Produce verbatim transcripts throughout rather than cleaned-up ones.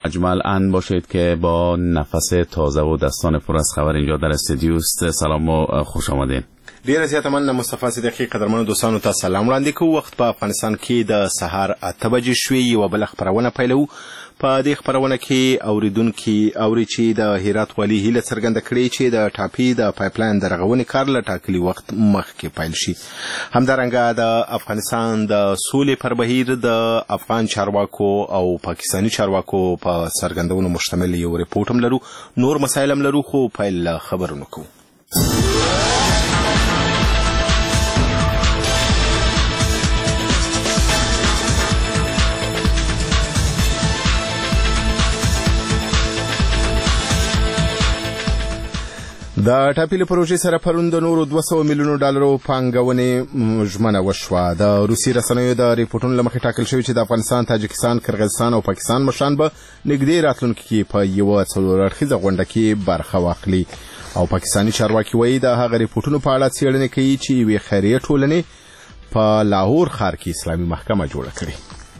اجمل ان باشید که با نفس تازه و دستان پر از خبر اینجا در استودیو است. سلام و خوش آمدین. ډیره زیاته مننه مصطفی صدیقی. قدرمنو دوستانو ته سلام وړاندې کوو. وخت په افغانستان کې د سهار اته بجې شوې. یوه بله خپرونه پیلوو. په دې خپرونه کې اوریدونکي اوري چې د هرات والي هیله څرګنده کړې چې د ټاپي د پایپلاین د رغونې کار له ټاکلي وخت مخکې پیل شي. همدارنګه د افغانستان د سولې پر بهیر د افغان چارواکو او پاکستاني چارواکو په څرګندونو مشتمل یو ریپورټ هم لرو. نور مسایل هم لرو، خو پیل له خبرونو کوو. د ټاپي له پروژې سره پرون د نورو دوه سوه میلیونو ډالرو پانګونې ژمنه وشوه. د روسي رسنیو د ریپورټونو له مخې ټاکل شوي چې د افغانستان، تاجکستان، کرغیزستان او پاکستان مشران به نږدې راتلونکي کې په یوه څلور اړخیزه غونډه کې برخه واخلي. او پاکستاني چارواکي وایي د هغه ریپورټونو په اړه څېړنې کوي چې یوې خیریه ټولنې په لاهور ښار کې اسلامي محکمه جوړه کړې.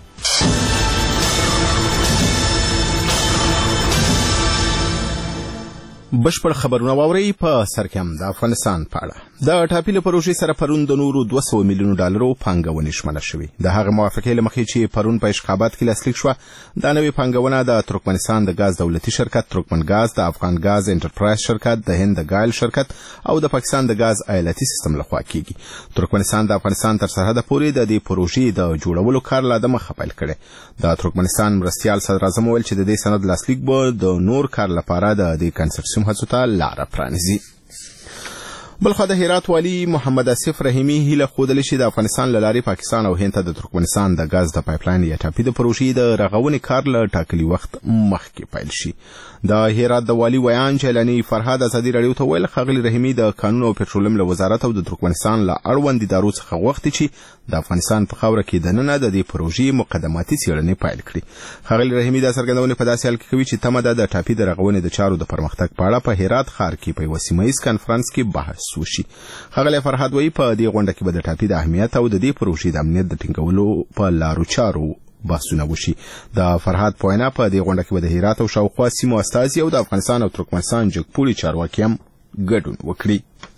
بشپړ خبرونه واورئ. په سر کې هم د افغانستان په اړه د ټاپي له پروژې سره پرون د نورو دوه سوه میلیونو ډالرو پانګونې ژمنه شوې. د هغه موافقې له مخې چې پرون په اشخابات کې لاسلیک شوه، دا نوې پانګونه د ترکمنستان د ګاز دولتي شرکت ترکمن ګاز، د افغان ګاز انټرپرایز شرکت، د هند د ګایل شرکت او د پاکستان د ګاز ایالتي سیستم لخوا کیږي. ترکمنستان د افغانستان تر سرحده پورې د دې پروژې د جوړولو کار لا دمه خپل کړي. د ترکمنستان مرستیال صدر اعظم ویل چې د دې سند لاسلیک به د نور کار لپاره د دې کنسرسیوم هڅو ته لاره پرانیزي. بلخوا د هرات والي محمد اسف رحیمی هیله ښودلې چې د افغانستان له لارې پاکستان او هند ته د ترکمنستان د ګاز د پایپلاین یا ټاپي د پروژې د رغونې کار له ټاکلي وخت مخکې پیل شي. د هرات د والي ویان جیلاني فرهاد ازادي راډیو ته ویل ښاغلي رحیمی د قانون او پټرولیم له وزارت او د ترکمنستان له اړوند ادارو څخه غوښتي چې د افغانستان په خاوره کې دننه د دې پروژې مقدماتي څېړنې پیل کړي. ښاغلي رحیمی دا څرګندونې په داسې حال کې کوي چې تمه ده د ټاپي د رغونې د چارو د پرمختګ په اړه په هرات ښار کې په یوه سیمه ییز کنفرانس کې بحث وشي. ښاغلی فرهاد وایي په دې غونډه کې به د ټاپي د اهمیت او د دې پروژې د امنیت د ټینګولو په لارو چارو بحثونه وشي. د فرهاد په وینا په دې غونډه کې به د هرات او شاوخوا سیمو استازي او د افغانستان او ترکمنستان جګپوړي چارواکي هم ګډون وکړي.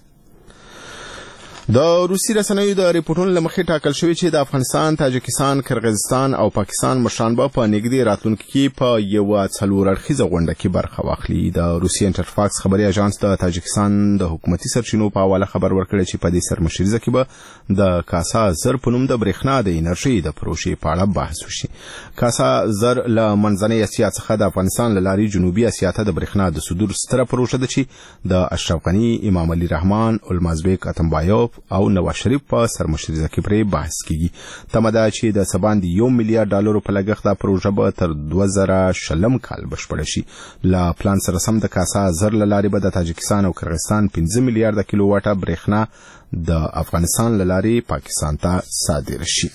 د روسي رسنیو د ریپورټونو له مخې ټاکل شوي چې د افغانستان، تاجکستان، کرغیزستان او پاکستان مشران به په نږدې راتلونکي کې په یوه څلور اړخیزه غونډه کې برخه واخلي. د روسي انټرفاکس خبري اژانس د تاجکستان د حکومتي سرچینو په حواله خبر ورکړی چې په دې سرمشریزه کې به د کاسا زر په نوم د برېښنا د انرژۍ د پروژې په اړه بحث وشي. کاسا زر له منځنۍ اسیا څخه د افغانستان له لارې جنوبي اسیا ته د برېښنا د صدور ستره پروژه ده چې د اشرف غني، امام علي رحمان، المازبیک اتمبایوف او نواز شریف په سرمشریزه کې پرې بحث کیږي. تمه ده چې د څه باندې یو میلیارډ ډالرو په لګښت دا پروژه به تر دوه زره شلم کال بشپړه شي. له پلان سره سم د کاسا زر له لارې به د تاجکستان او کرغیزستان پنځه میلیارډه کیلو واټه برېښنا د افغانستان له لارې پاکستان ته صادره شي.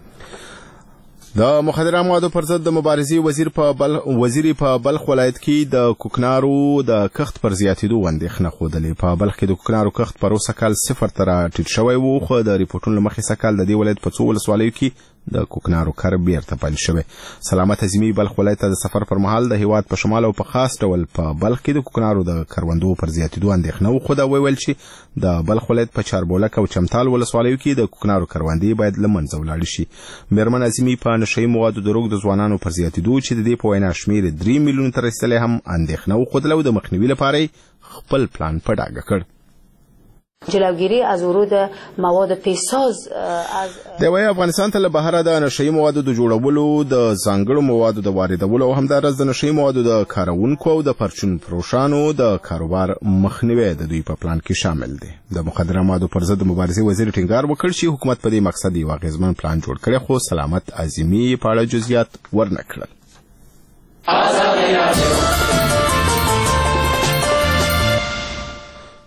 د مخدره موادو پر ضد د مبارزې وزیر په بل وزیر په بلخ ولایت کې د کوکنارو د کښت پر زیاتېدو اندېښنه ښودلې. په بلخ کې د کوکنارو کښت پر اوسه کال صفر ته راټیټ شوی و، خو د ریپورټونو له مخې سږکال د دې ولایت په څو ولسوالیو کې د کوکنارو کر بیرته پیل شوی. سلامت عظیمي بلخ ولایت ته د سفر پر مهال د هیواد په شمال او په خاص ډول په بلخ کې د کوکنارو د کروندو پر زیاتېدو اندېښنه وښوده. وویل چې د بلخ ولایت په چاربولک او چمتال ولسوالیو کې د کوکنارو کروندې باید له منځه ولاړې شي. میرمن عظیمي په نشهیي موادو د روږ د ځوانانو پر زیاتېدو چې د دې په وینا شمېر درې میلیونو ته رسېدلی هم اندېښنه وښودله او د مخنیوي لپاره خپل پلان په ډاګه کړ. جلوگیری از ورود مواد پیساز از د وای افغانستان ته له بهره د نشهیي موادو د جوړولو، د ځانګړو موادو د واردولو او همدارس د نشهیي موادو د کارونکو او د پرچون فروشانو د کاروبار مخنیوی د دوی په پلان کې شامل دی. د مخدره موادو پر ضد مبارزې وزیر ټینګار وکړ چې حکومت په دې مقصد یو اغېزمن پلان جوړ کړی، خو سلامت عظیمي په اړه جزئیات ورنه کړل.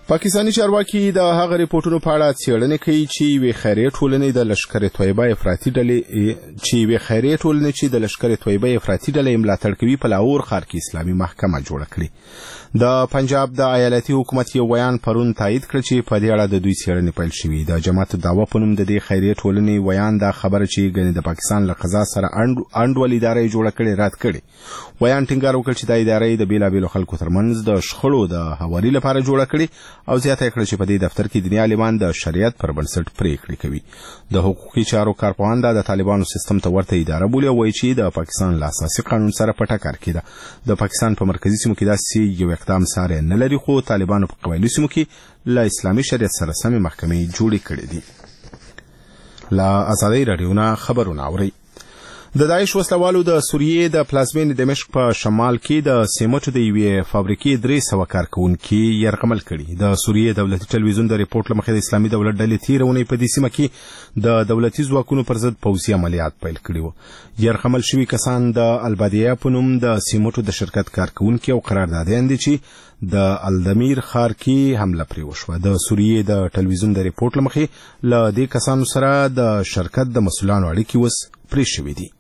پاکستانی چارواکي د هغه ریپورتونو په اړه څېړنې کوي چې یوې خیریه ټولنې د لشکر طیبه افراطي ډلې چې یوې خیریه ټولنې چې د لشکر طیبه افراطي ډلې ملاتړ کوي په لاهور ښار کې اسلامي محکمه جوړه کړې. د پنجاب د ایالتي حکومت یو بیان پرون تایید کړ چې په دې اړه د دوی څېړنې پیل شوې. د جماعت دعوا په نوم د دې خیریه ټولنې بیان دا خبره چې ګنې د پاکستان له قضا سره انډول ادارې جوړه کړې رد کړې. بیان ټینګار وکړ چې د ادارې د بیلابیلو خلکو ترمنځ د شخړو د هواري لپاره جوړه کړې او زیاته کړه چې په دې دفتر کې دنیا عالمان د شریعت پر بنسټ پریکړې کوي. د حقوقي چارو کارپوهان د طالبانو سیستم ته ورته اداره بولي او وایي چې د پاکستان له اساسي قانون سره په ټکر کې ده. د پاکستان په مرکزی سیمو کې داسې یو اقدام ساره نه لري، خو طالبانو په قبایلي سیمو کې له اسلامي شریعت سره سمې محکمې جوړې کړې دي. لا ازادي رادیو نه خبرونه اوري. د داعش وسلوالو د سوریې د پلازمینې دمشق په شمال کې د سیمټو د یوې فابریکې درې سوه کارکوونکي یرغمل کړي. د سوریې دولتي ټلویزیون د ریپورت له مخې د اسلامي دولت ډلې تېره اونۍ په دې سیمه کې د دولتي ځواکونو پر ضد پوځي عملیات پیل کړي وو. یرغمل شوي کسان د البادیه په نوم د سیمټو د شرکت کارکوونکي او قراردادیان دي چې د الدمیر ښار کې حمله پرې وشوه. د سوریې د ټلویزیون د ریپورت له مخې له دې کسانو سره د شرکت د مسؤلانو اړیکې اوس پرې شوې دي.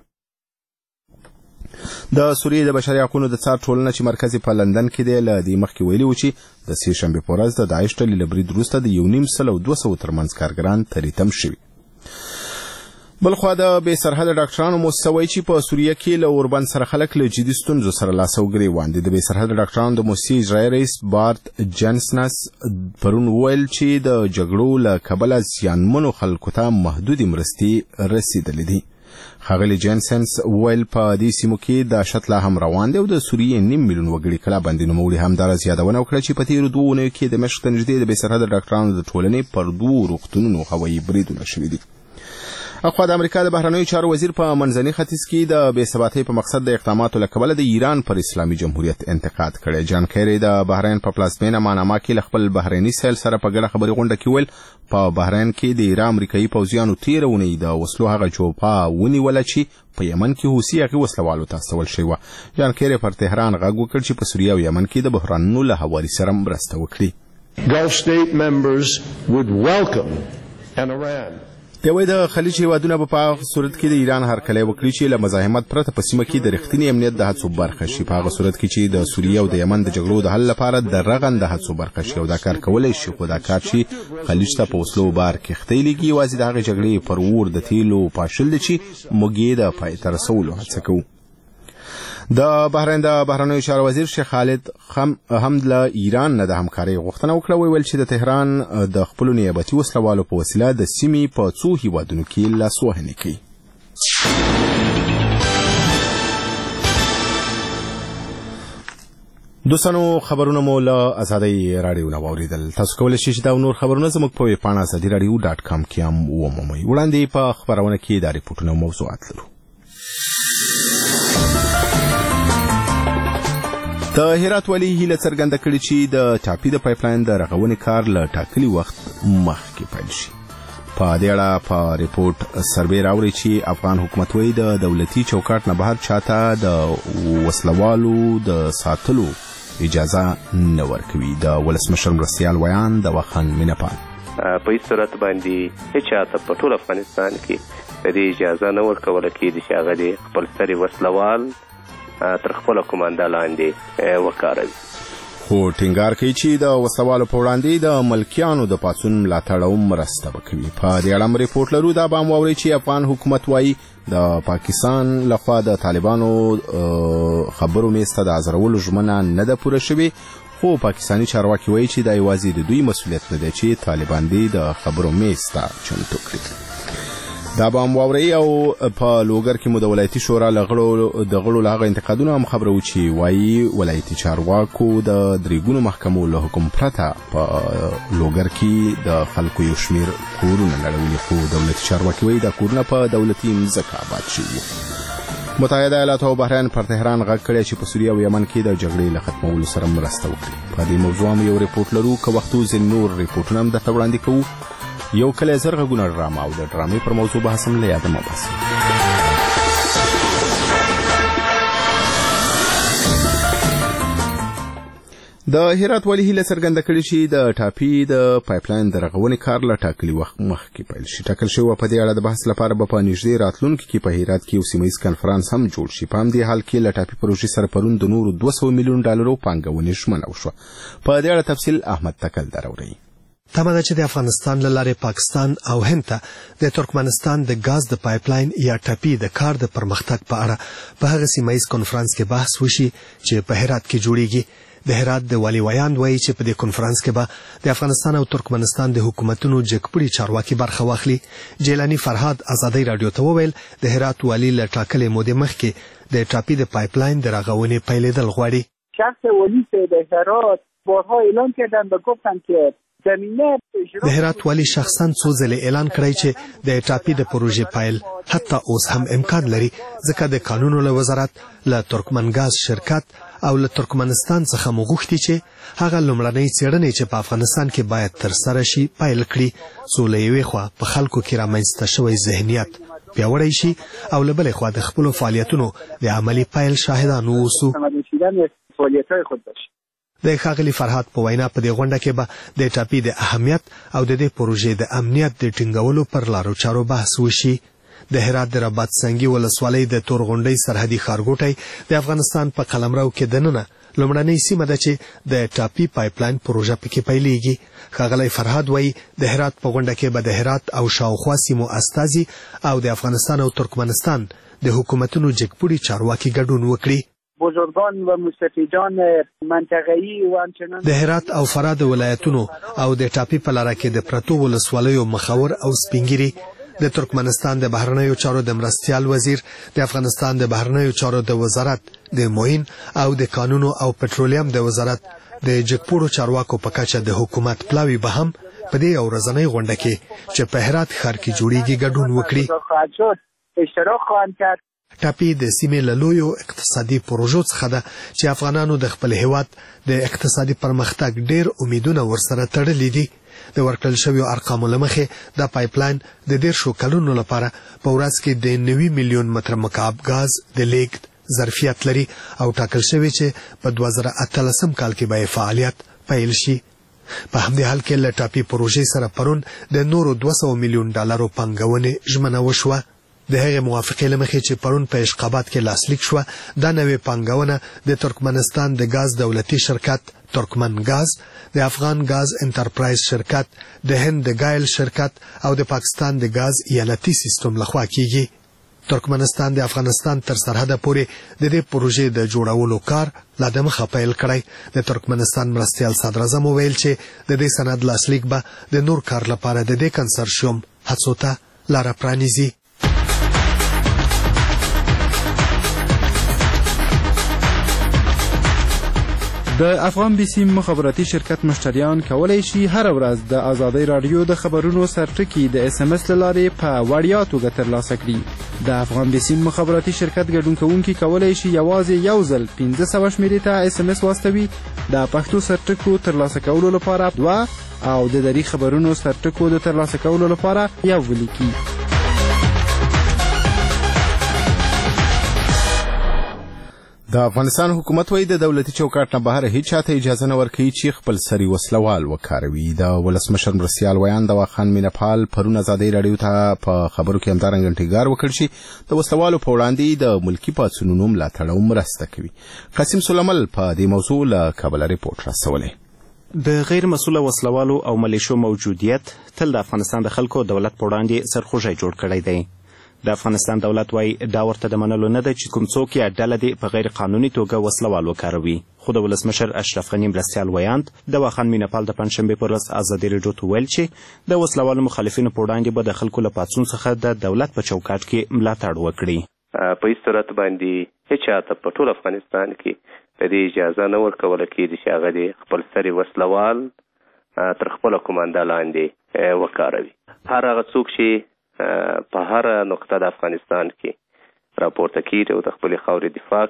د سوریې د بشري حقوقو د څار ټولنه چې مرکز په لندن کې دی له دې مخکې ویلي و چې د سې شنبې په ورځ د داعش ډلې له برید وروسته د یو نیم سل او دوه سوه ترمنځ کارګران تریتم شوي. بلخوا د بې سرحده ډاکټرانو موسسه وایي چې په سوریه کې له اوربند سره خلک له جدي ستونزو سره لاس او ګریوان دي. د بې سرحده ډاکټرانو د موسسې اجرایي رئیس بارت جنسنس پرون وویل چې د جګړو له کبله زیانمنو خلکو ته محدودې مرستې رسیدلې دي. ښاغلي جنسنس ویل په دې سیمو کې دهشت لا هم روان دی او د سوریې نیم میلیون وګړي کلا بندي نوموړي همداراز یادونه وکړه چې په تېرو دوو اونیو کې دمشق ته نږدې د بې سرحده ډاکټرانو د ټولنې پر دوو روغتونونو هوایي بریدونه شوي دي. اخوا د امریکا د بهرنیو چارو وزیر په منځني ختیځ کې د بې ثباتۍ په مقصد د اقداماتو له کبله د ایران پر اسلامي جمهوریت انتقاد کړی. جان کیری د بحرین په پلازمینه ماناما کې له خپل بحریني سیل سره په ګډه خبري غونډه کې ویل په بحرین کې د ایران امریکایي پوځیانو تېره اونۍ د وسلو هغه جوپه ونیوله چې په یمن کې حوثي هغې وسلوالو ته استول شوې وه. جان کیری پر تهران غږ وکړ چې په سوریه او یمن کې د بحرانونو له هواري سره مرسته وکړي. Gulf state members would welcome an Iran دی وای د خلیج هیوادونه په هغه صورت کې د ایران هرکلی وکړي چې له مزاحمت پرته په سیمه کې د رښتینی امنیت د هڅو برخه شي. په هغه صورت کې چې د سوریه او د یمن د جګړو د حل لپاره د رغند د هڅو برخه شي او دا کار کولی شي، خو دا کار چې خلیج ته په وسلو بار کښتۍ لیږي یوازې د هغې جګړې پر اور د تیلو پاشل دی چې موږ یې د پای ته رسولو هڅه کوو. د بحرین د بهرنیو چارو وزیر شیخ خالد هم له ایران نه د همکارۍ غوښتنه وکړه. ویل چې د تهران د خپلو نیابتي وسلوالو په وسیله د سیمې په څو هیوادونو کې لاسوهنې کوي. دوستانو خبرونه مو له ازادۍ راډیو نه واورېدل. تاسو کولی شئ چې دا نور خبرونه زموږ په ویب پاڼه ازادي راډیو ډاټ کام کې هم ومومئ. وړاندې په خبرونه کې دا ریپورټونه او موضوعات لرو. د هرات والي هیله څرګنده کړې چې د ټاپي د پایپلاین د رغونې کار له ټاکلي وخت مخکې پیل شي. په دې اړه په ریپورت سروې راوړي چې افغان حکومت وایي د دولتي چوکاټ نه بهر چاته د وسلوالو د ساتلو اجازه نه ورکوي. د ولسمشر مرستیال ویان د وخان مینپال په هیڅ صورت باندې هیڅ چاته په ټول افغانستان کې د دې اجازه نه ورکوله کېږي چې هغه د خپل سري وسلوال تر خپل کومانده لاندې وکاروي. خو ټینګار کوي چې د وسلوالو په وړاندې د ملکیانو د پاڅون ملاتړ او مرسته وکوي. په دې اړه ریپورت لرو. دا به هم واورئ چې افغان حکومت وایي د پاکستان لخوا د طالبانو خبرو میز ته د حاضرولو ژمنه نه ده پوره شوې، خو پاکستاني چارواکي وایي چې دا یوازې د دوی مسؤلیت نه دی چې طالبان دې د خبرو میز ته چمتو کړي. دا به هم واورئ. او په لوګر کې مو د ولایتي شورا له غړو د غړو له هغه انتقادونو هم خبره و چې وایي ولایتي چارواکو د درې ګونو محکمو له حکم پرته په لوګر کې د خلکو یو شمېر کورونه نړولي، خو دولتي چارواکي وایي دا کورونه په دولتي مځکه آباد شوي. متحده ایالات او بحرین پر تهران غږ کړی چې په سوریه او یمن کې د جګړې له ختمولو سره مرسته وکړي. په دې موضوع هم یو ریپورټ لرو. که وخت ځینې نور ریپورټونه هم درته وړاندې کوو. یو کله زر غږونه ډرامه او د ډرامې پر موضوع بحث هم له یاده مه باسئ. د هرات والي هیله څرګنده کړې چې د ټاپي د پایپلاین د رغونې کار له ټاکلي وخت مخکې پیل شي. ټاکل شوی په دې اړه د بحث لپاره به په نږدې راتلونکي کې په هرات کې یو سیمه ییز کنفرانس هم جوړ شي. په همدې حال کې له ټاپي پروژې سره پرون د نورو دوه سوه میلیون ډالرو پانګونې ژمنه وشوه. په دې اړه تفصیل احمد تکل دراوړي. تمه ده چې د افغانستان له لارې پاکستان او هند ته د ترکمنستان د غاز د پایپلاین یا ټاپي د کار د پرمختګ په اړه په هغه سیمه ییز کنفرانس کې بحث وشي چې په هرات کې جوړیږي. د هرات د والي ویاند وایي چې په دې کنفرانس کې به د افغانستان او ترکمنستان د حکومتونو جګپړي چارواکي برخه واخلي. جیلانی فرهاد آزادۍ رادیو ته وویل د هرات والي له ټاکلې مودې مخکې د ټاپي د پایپلاین د رغونې پیلېدل غواړي. شخص والی د هرات بارها اعلان کردن و گفتن که د هرات والی شخصا څو ځله اعلان کړی چې د ټاپي د پروژې پایل حتی اوس هم امکان لري ځکه د قانونو له وزارت له ترکمنګاز شرکت او له ترکمنستان څخه مغوښتي چې هغه لومړنۍ څېړنې چې په افغانستان کې باید تر سره شي پیل کړي څو له یوې خوا په خلکو کې رامنځته شوی ذهنیت پیاوړی شي او له بلې خوا د خپلو فعالیتونو د عملي پیل شاهدان واوسو. د ښاغلي فرهاد په وینا په دې غونډه کې به د ټاپي د اهمیت او د دې پروژې د امنیت د ټینګولو پر لارو چارو بحث وشي. د هرات د رباط سنگي ولسوالۍ د تورغونډۍ سرحدي ښارګوټی د افغانستان په قلمرو کې دننه لومړنۍ سیمه ده چې د ټاپي پایپلاین پروژه پکې پیلېږي. ښاغلی فرهاد وایي د هرات په غونډه کې به د هرات او شاوخوا سیمو استازي او د افغانستان او ترکمنستان د حکومتونو جګپوړي چارواکي ګډون وکړي. بزرگان و مستفیدان منطقه‌ای و همچنان د هرات او فراه ولایتونو او د ټاپي په لاره کې د پرتو ولسوالیو مخور او سپینګری د ترکمنستان د بهرنیو چارو د مرستیال وزیر د افغانستان د بهرنیو چارو د وزارت د معین او د قانونو او پټرولیم د وزارت د جګپوړو چارواکو په کچه د حکومت پلاوی به هم په دې اورزنۍ غونډه کې چې په هرات ښار کې جوړیږي ګډون وکړي. اشتراک خواهند کرد. ټاپي د سیمې له لویو اقتصادي پروژو څخه ده چې افغانانو د خپل هیواد د اقتصادي پرمختګ ډېر امیدونه ورسره تړلي دي. د ورکړل شویو ارقامو له مخې دا پایپلاین د دېرشو کلونو لپاره په ورځ کې د نوي میلیون متر مکعب غاز د لیږد ظرفیت لري او ټاکل شوی چې په دوه زره اتلسم کال کې به فعالیت پیل شي. په همدې حال کې له ټاپي پروژې سره پرون د نورو دوه سوه میلیون ډالرو پانګونې ژمنه وشوه. د هغې موافقې له مخې چې پرون په اشقابات کې لاسلیک شوه دا نوې پانګونه د ترکمنستان د غاز دولتي شرکت ترکمن غاز، د افغان غاز انټرپرایز شرکت، د هند د ګایل شرکت او د پاکستان د غاز ایالتي سیستم لخوا کیږي. ترکمنستان د افغانستان تر سرحده پورې د دې پروژې د جوړولو کار لا دمخه پیل کړی. د ترکمنستان مرستیال صدراعظم وویل چې د دې سند لاسلیک به د نور کار لپاره د دې کنسرشیوم هڅو ته لاره پرانیزي. د افغان بیسی مخابراتي شرکت مشتریان کولای شي هر ورځ د آزادۍ رادیو د خبرونو سرټکی د اس ام اس لارې په وړیا توګه ترلاسه کړي. د افغان بیسی مخابراتي شرکت ګډون کوونکي کولای شي یوازې یو ځل پنځه سوه شمیرې ته اس ام اس واستوي. د پښتو سرټکو ترلاسه کولو لپاره دوه او د دری خبرونو سرټکو د ترلاسه کولو لپاره یو ولیکي. د افغانستان حکومت وایي د دولتي چوکاټ نه بهر هیڅ چاته اجازه نه ورکوي چې خپل سری وسلوال وکاروي. د ولسمشر مرستیال ویان دوا خان مینپال پرون آزادۍ رادیو ته په خبرو کې همدارنګه انټینګار وکړ چې د وسلوالو په وړاندې د ملکي پاڅونونو ملاتړ او مرسته کوي. قاسم سلیمل په دې موضوع له کابل ریپورت راستولی. د غیر مسؤله وسلوالو او ملیشو موجودیت تل د افغانستان د خلکو دولت په وړاندې سرخوږی جوړ کړی دی. د افغانستان دولت وايي دا ورته د منلو نه ده چې کوم څوک یا ډله دې په غیر قانوني توګه وسلوال وکاروي. خو د ولسمشر اشرف غني مرستیال ویاند د واخان مینپال د پنجشنبې پر ورځ ازادي راډیو ته ویل چې د وسلوالو مخالفینو په وړاندې به د خلکو له پاڅون څخه د دولت په چوکاټ کې ملاتړ وکړي. په هیڅ صورت باندې هیڅ چاته په ټول افغانستان کې د دې اجازه نه ورکوله کېږي چې هغه دې خپل سری وسلوال تر خپله کومانده لاندې وکاروي. هر هغه څوک چې په هر نقطه د افغانستان کې راپورته کیږي او د خپلې خاورې دفاع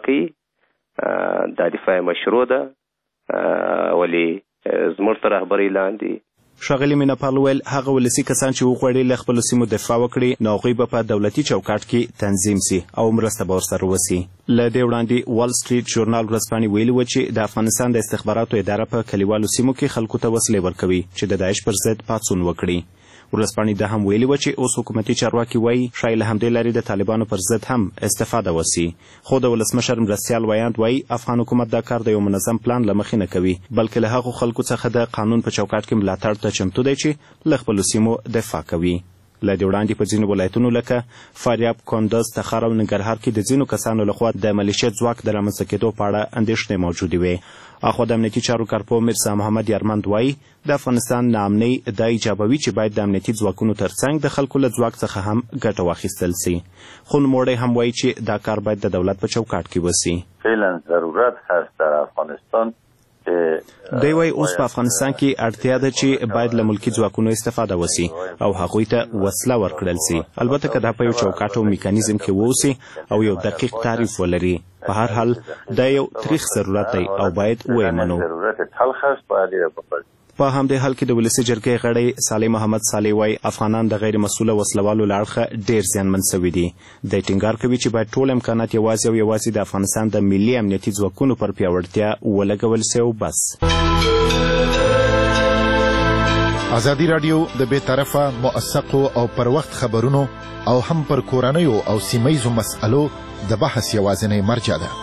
کوي دا دفاع مشروع ده، ولې زموږ تر رهبرۍ لاندې ښاغلي میناپال ویل هغه ولسي کسان چې وغواړي له خپلو سیمو دفاع وکړي نو هغوی به په دولتي چوکاټ کې تنظیم سي او مرسته به ورسره وسي. له دې وړاندې وال سټریټ ژورنال ورځپاڼې ویلي وه چې د افغانستان د استخباراتو اداره په کلیوالو سیمو کې خلکو ته وسلې ورکوي چې د داعش پر ضد پاڅون وکړي. ورځپاڼې دا هم ویلي وه چې اوس حکومتي چارواکي وایي ښایي له همدې لارې د طالبانو پر ضد هم استفاده وسي. خو د ولسمشر مرستیال ویاند وایي افغان حکومت دا کار د یو منظم پلان له مخې نه کوي بلکې له هغو خلکو څخه د قانون په چوکاټ کې ملاتړ ته چمتو دی چې له خپلو سیمو دفاع کوي. له دې وړاندې په ځینو ولایتونو لکه فاریاب، کندز، تخار او ننګرهار کې د ځینو کسانو لخوا د ملیشیا ځواک د رامنځته کېدو په اړه اندېښنې موجودې وې. اخوا د امنیتي چارو کارپو میرزا محمد یارمند وایي د افغانستان ناامنۍ دا ایجابوي چې باید د امنیتي ځواکونو ترڅنګ د خلکو له ځواک څخه هم ګټه واخیستل سي. خو نوموړی هم وایي چې دا کار باید د دولت په چوکاټ کې وسي. فعلا ضرورت هست در افغانستان. دی وایي اوس په افغانستان کې اړتیا ده چې باید له ملکي ځواکونو استفاده وسي او هغوی ته وسله ورکړل سي، البته که دا په یو چوکاټ او میکانیزم کې واوسي او یو دقیق تعریف ولري. په هر حال دا یو تریخ ضرورت دی او باید ویې منو. په همدې حال کې د ولسي جرګې غړی صالح محمد صالح وایي افغانان د غیر مسؤله وسلوالو له اړخه ډېر زیانمن سوي دي. دی ټینګار کوي چې باید ټول امکانات یوازې او یوازې د افغانستان د ملي امنیتي ځواکونو پر پیاوړتیا ولګول سي او بس. ازادي راډیو د بې طرفه موثقو او پر وخت خبرونو او هم پر کورنیو او سیمهیزو مسألو د بحث یوازینۍ مرجع ده.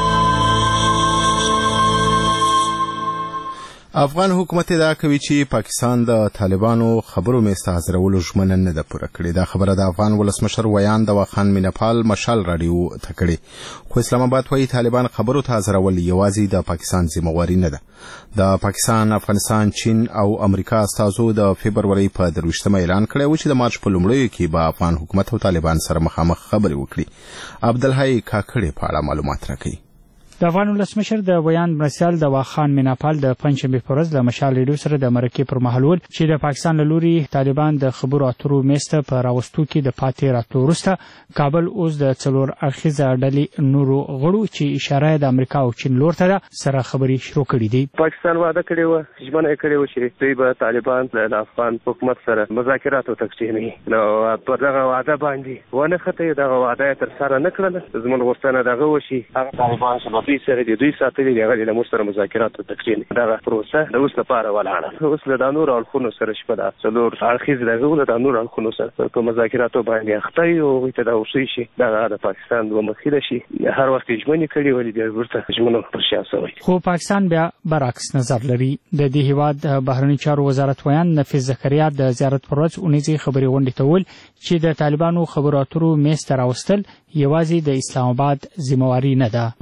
افغان حکومت ادعا کوي چې پاکستان د طالبانو خبرو میسته حاضرولو ژمنه نه ده پوره کړې. دا خبره د افغان ولسمشر ویاند دوا خان میناپال مشال راډیو ته کړې. خو اسلام آباد وایي طالبان خبرو ته حاضرول یوازې د پاکستان ذمہواري نه ده. د پاکستان، افغانستان، چین او امریکا استازو د فبرورۍ په درویشتمه اعلان کړی و چې د مارچ په لومړیو کې به افغان حکومت او طالبان سره مخامخ خبرې وکړي. عبدالحی کاکړې په اړه معلومات راکوي. د افغان ولسمشر د ویاند مرستیال دوا خان میناپال د پنځشنبې په ورځ له مشال ریډیو سره د مرکې پر مهال وویل چې د پاکستان له لوري طالبان د خبرو اترو میسته په راوستو کې د پاتې راتلو وروسته کابل اوس د څلور اړخیزه ډلې نورو غړو چې اشاره د امریکا او چین لور ته ده سره خبرې شروع کړي دي. پاکستان وعده کړې وه، ژمنه یې کړې وه چې دوی به طالبان له افغان حکومت سره مذاکراتو ته کښېنوي. نو پر دغه وعده باندې ونه ختې، دغه وعده یې ترسره نه کړله. زموږ غوښتنه دغه وشي هغه طالبان چې به دوی سره د دوی ساتلي دي هغه له موږ سره مذاکراتو ته کښېني. دغه پروسه د اوس لپاره ولاړه. اوس له دا نورو اړخونو سره شپه ده څلور اړخیز دغه له دا نورو اړخونو سره په مذاکراتو باندې اخته یو، هغوی ته دا وښیي شي دغه د پاکستان دوه مخي ده شي. هر وخت یې ژمنې کړي ولې بیا ورته ژمنو پر شا سوی. خو پاکستان بیا برعکس نظر لري. د دې هیواد بهرنی چارو وزارت ویاند نفیس زکریا د زیارت پر ورځ اونیزې خبرې غونډې ته وویل چې د طالبانو خبرو اترو میز ته راوستل یوازې د اسلام آباد ذمہواري نه ده.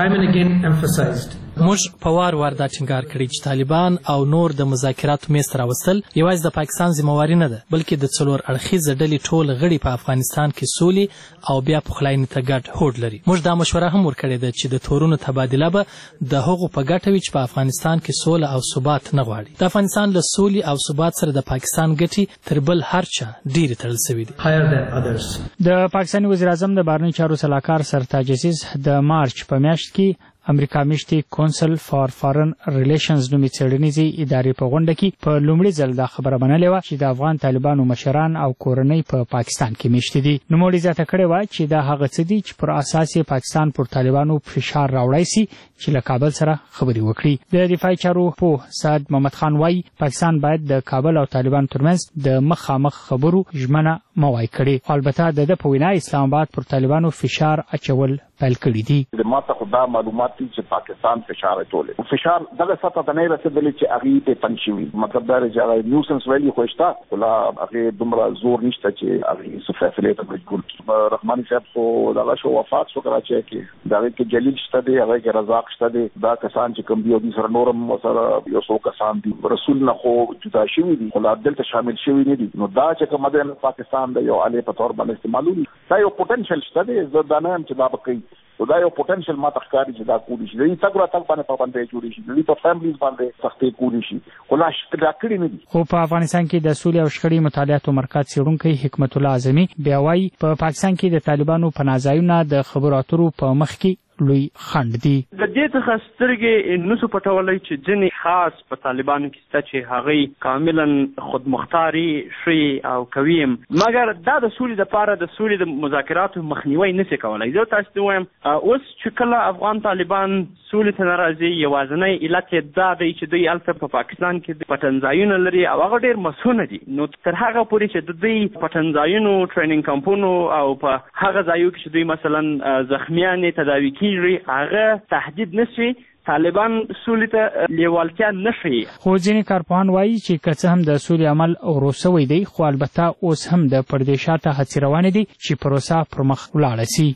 موږ په وار وار دا ټینګار کړی چې طالبان او نور د مذاکراتو میز ته راوستل یوازې د پاکستان ذمہواري نه ده بلکې د څلور اړخیزه ډلې ټول غړي په افغانستان کې سولې او بیا پخلاینې ته ګډ هوډ لري. موږ دا مشوره هم ورکړې ده چې د تورونو تبادله به د هغو په ګټه وي چې په افغانستان کې سوله او ثبات نه غواړي. د افغانستان له سولې او ثبات سره د پاکستان ګټې تر بل هر چا ډېرې تړل شوي دي. د پاکستاني وزیر اعظم د بهرنیو چارو سلاکار سرتاج عزیز د مارچ په میاشت کې امریکا میشتي کونسل فار فارن ریلیشنز نومي څېړنیزې ادارې په غونډه کې په لومړي ځل دا خبره منلې وه چې د افغان طالبانو مشران او کورنۍ په پا پاکستان کې میشتي دي. نوموړي زیاته کړې وه چې دا هغه څه دي چې پر اساس یې پاکستان پر طالبانو فشار راوړی سي چې له کابل سره خبرې وکړي. د دفاعي چارو پوه سعد محمد خان وایي پاکستان باید د کابل او طالبانو ترمنځ د مخامخ خبرو ژمنه موای کړي. البته د ده په وینا اسلام آباد پر طالبانو فشار اچول پیل کړي دي. د ماته خدا معلومات دي چې پاکستان فشار اچولې. فشار دغه سطح ته نه رسېدلی چې هغې ته تنګ شوي. مطلب دا دی چې هغه نیوسنس ویلي خو شته خو لا هغې دومره زور نشته چې هغې څه فیصلې ته مجبور کړي. رحماني صاحب خو دغه شو وفات شو کراچۍ کې. د هغې کې جلیل شته دی، هغې کې رزاق شته دی. دا کسان چې کوم دي او دوی سره نور هم سره یو څو کسان دي رسول نه خو جدا شوي دي خو لا دلته شامل شوي نه دي. نو دا چې کومه دی پاکستان د یو آلې په طور باندې استعمالوي. دا یو پوټنشل شته دی. زه دا نه یم چې دا به کوي. دا یو پوټنشل ما تخکاری چې دا کولی شي. د تګ راتګ باندې پابندۍ جوړې شي، د په فیملیز باندې سختۍ کولی شي. خو لا شته کړي نه دي. خو په افغانستان کې د سولې او شخړې مطالعاتو مرکز څېړونکی حکمت الله اعظمي بیا وایي په پاکستان کې د طالبانو پناه ځایونه د خبرو اترو په مخ کې لوی خنډ دي. د دې څخه سترګې نسو پټولای چې ځینې خاص په طالبانو کې شته چې هغوی کاملا خودمختاري ښیي او کوي، مګر دا د سولې دپاره د سولې د مذاکراتو مخنیوی نشي کولی. زه تاسو ته وایم اوس چې کله افغان طالبان سولې ته نه راځي، یوازینی علت یې دا دی چې دوی هلته په پاکستان کې پټنځایونه لري او هغه ډېر مسونه دي. نو تر هغه پورې چې د دوی پټنځایونو، ټریننګ کمپونو او په هغه ځایو کې چې دوی مثلا زخمیانې تداوي کېږي هغه تهدید نشي، طالبان سولې ته لیوالتیا نه ښیي. خو ځینې کارپوهان وایي چې که څه هم د سولې عمل ورو سوی دی، خو البته اوس هم د پردې شاته هڅې روانې دي چې پروسه پر مخ ولاړه سي.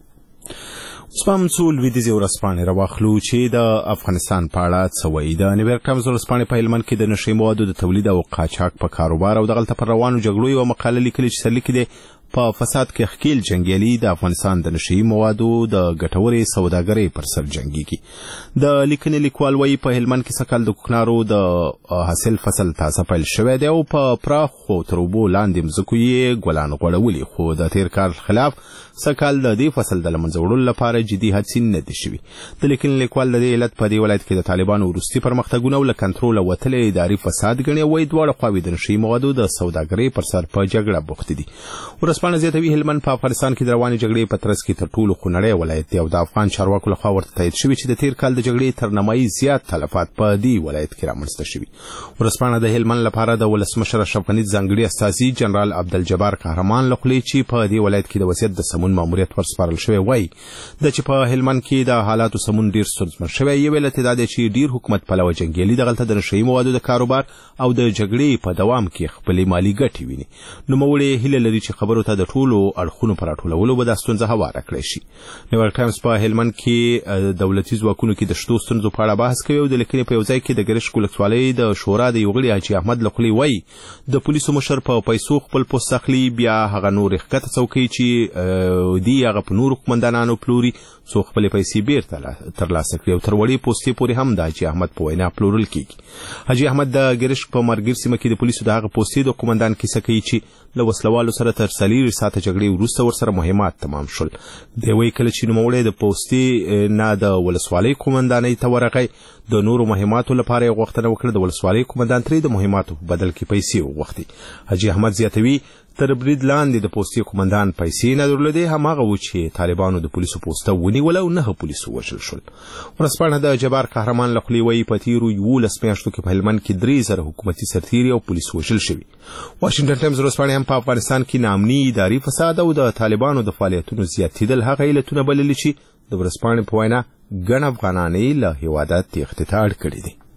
اوس به هم څو لویدیځې ورځپاڼې راواخلو چې د افغانستان په اړه څه وایي. د نیویارک ټایمز ورځپاڼې په هلمند کې د نشهیي موادو د تولید او قاچاق په کاروبار او دغلته پر روانو جګړو یوه مقاله لیکلې چې سرلیکې دی په فساد کې ښکیل جنګیالي د افغانستان د نشهیي موادو د ګټورې سوداګرۍ پر سر جنګیږي. د لیکنې لیکوال وایي په هلمند کې سږکال د کوکنارو د حاصل فصل تازه پیل شوی دی او په پراخو تر اوبو لاندې مځکو یې ګلان غوړولي، خو د تېر کال خلاف سږکال د دې فصل د له منځه وړلو لپاره جدي هڅې نه دي شوي. د لیکنې لیکوال د دې علت په دې ولایت کې د طالبانو وروستي پرمختګونه او له کنټروله وتلی اداري فساد ګڼي او وایي دواړه خواوې د نشهیي موادو د سوداګرۍ پر سر په جګړه بوختې دي. ورځپاڼه زیاتوي هلمند په افغانستان کې د روانې جګړې په ترڅ کې تر ټولو خونړی ولایت دی او د افغان چارواکو لخوا ورته تایید شوي چې د تېر کال د جګړې تر نیمایي زیات تلفات په دې ولایت کې رامنځته شوي. ورځپاڼه د هلمند لپاره د ولسمشر اشرف غني ځانګړي استازي جنرال عبدالجبار قهرمان له خولې چې په دې ولایت کې د وصیت د سمون ماموریت ورسپارل شوی وایي د چې په هلمند کې د حالاتو سمون ډېر ستونزمن شوی. یو علت دا دی چې ډېر حکومت پلوه جنګیالي دغلته د نشهیي موادو د کاروبار او د جګړې په دوام کې خپلې مالي ګټې ویني. نوموړی هیله لري چې خبرو ته د ټولو اړخونو په راټولولو به دا ستونزه هواره کړی شي. نیویارک ټایمز په هلمند کې دولتي ځواکونو کې د شتو ستونزو په اړه بحث کوي او د لیکنې په یو ځای کې د ګرشک ولسوالۍ د شورا د یو غړي حاجي احمد له خولې وایي د پولیسو مشر په پیسو خپل پوست اخلي، بیا هغه نورې ښکته څوکۍ چې دي هغه په نورو قومندانانو پلوري څو خپلې پیسې بیرته ترلاسه کړي او تر وړې پوستې پورې هم د حاجي احمد په وینا پلورل کېږي. حاجي احمد د ګرشک په مرګیر سیمه کې د پولیسو د هغه پوستې د قومندان کیسه کوي چې له وسلوالو سره تر څلېرویشت ساعته جګړې وروسته ورسره مهمات تمام شول. دی وایي کله چې نوموړی د پوستې نه د ولسوالۍ قومندانۍ ته ورغی د نورو مهماتو لپاره یې غوښتنه وکړه، د ولسوالۍ قومندان ترې د مهماتو په بدل کې پیسې وغوښتې. حاجي احمد زیاتوي تر برید لاندې د پوستې قومندان پیسې نه درلودې، هماغه و چې طالبانو د پولیسو پوسته ونیوله او نهه پولیسو وژل شول. ورځپاڼه د جبار قهرمان له خولې وایي په تېرو یولس میاشتو کې په هلمند کې درې زره حکومتي سرتیري او پولیس وژل شوي. واشنګټن ټایمز ورځپاڼې هم په افغانستان کې ناامني، اداري فساد او د طالبانو د فعالیتونو زیاتېدل هغه علتونه بللي چې د ورځپاڼې په وینا ګڼ افغانان یې له هېواده تېښتې ته اړ کړي دي.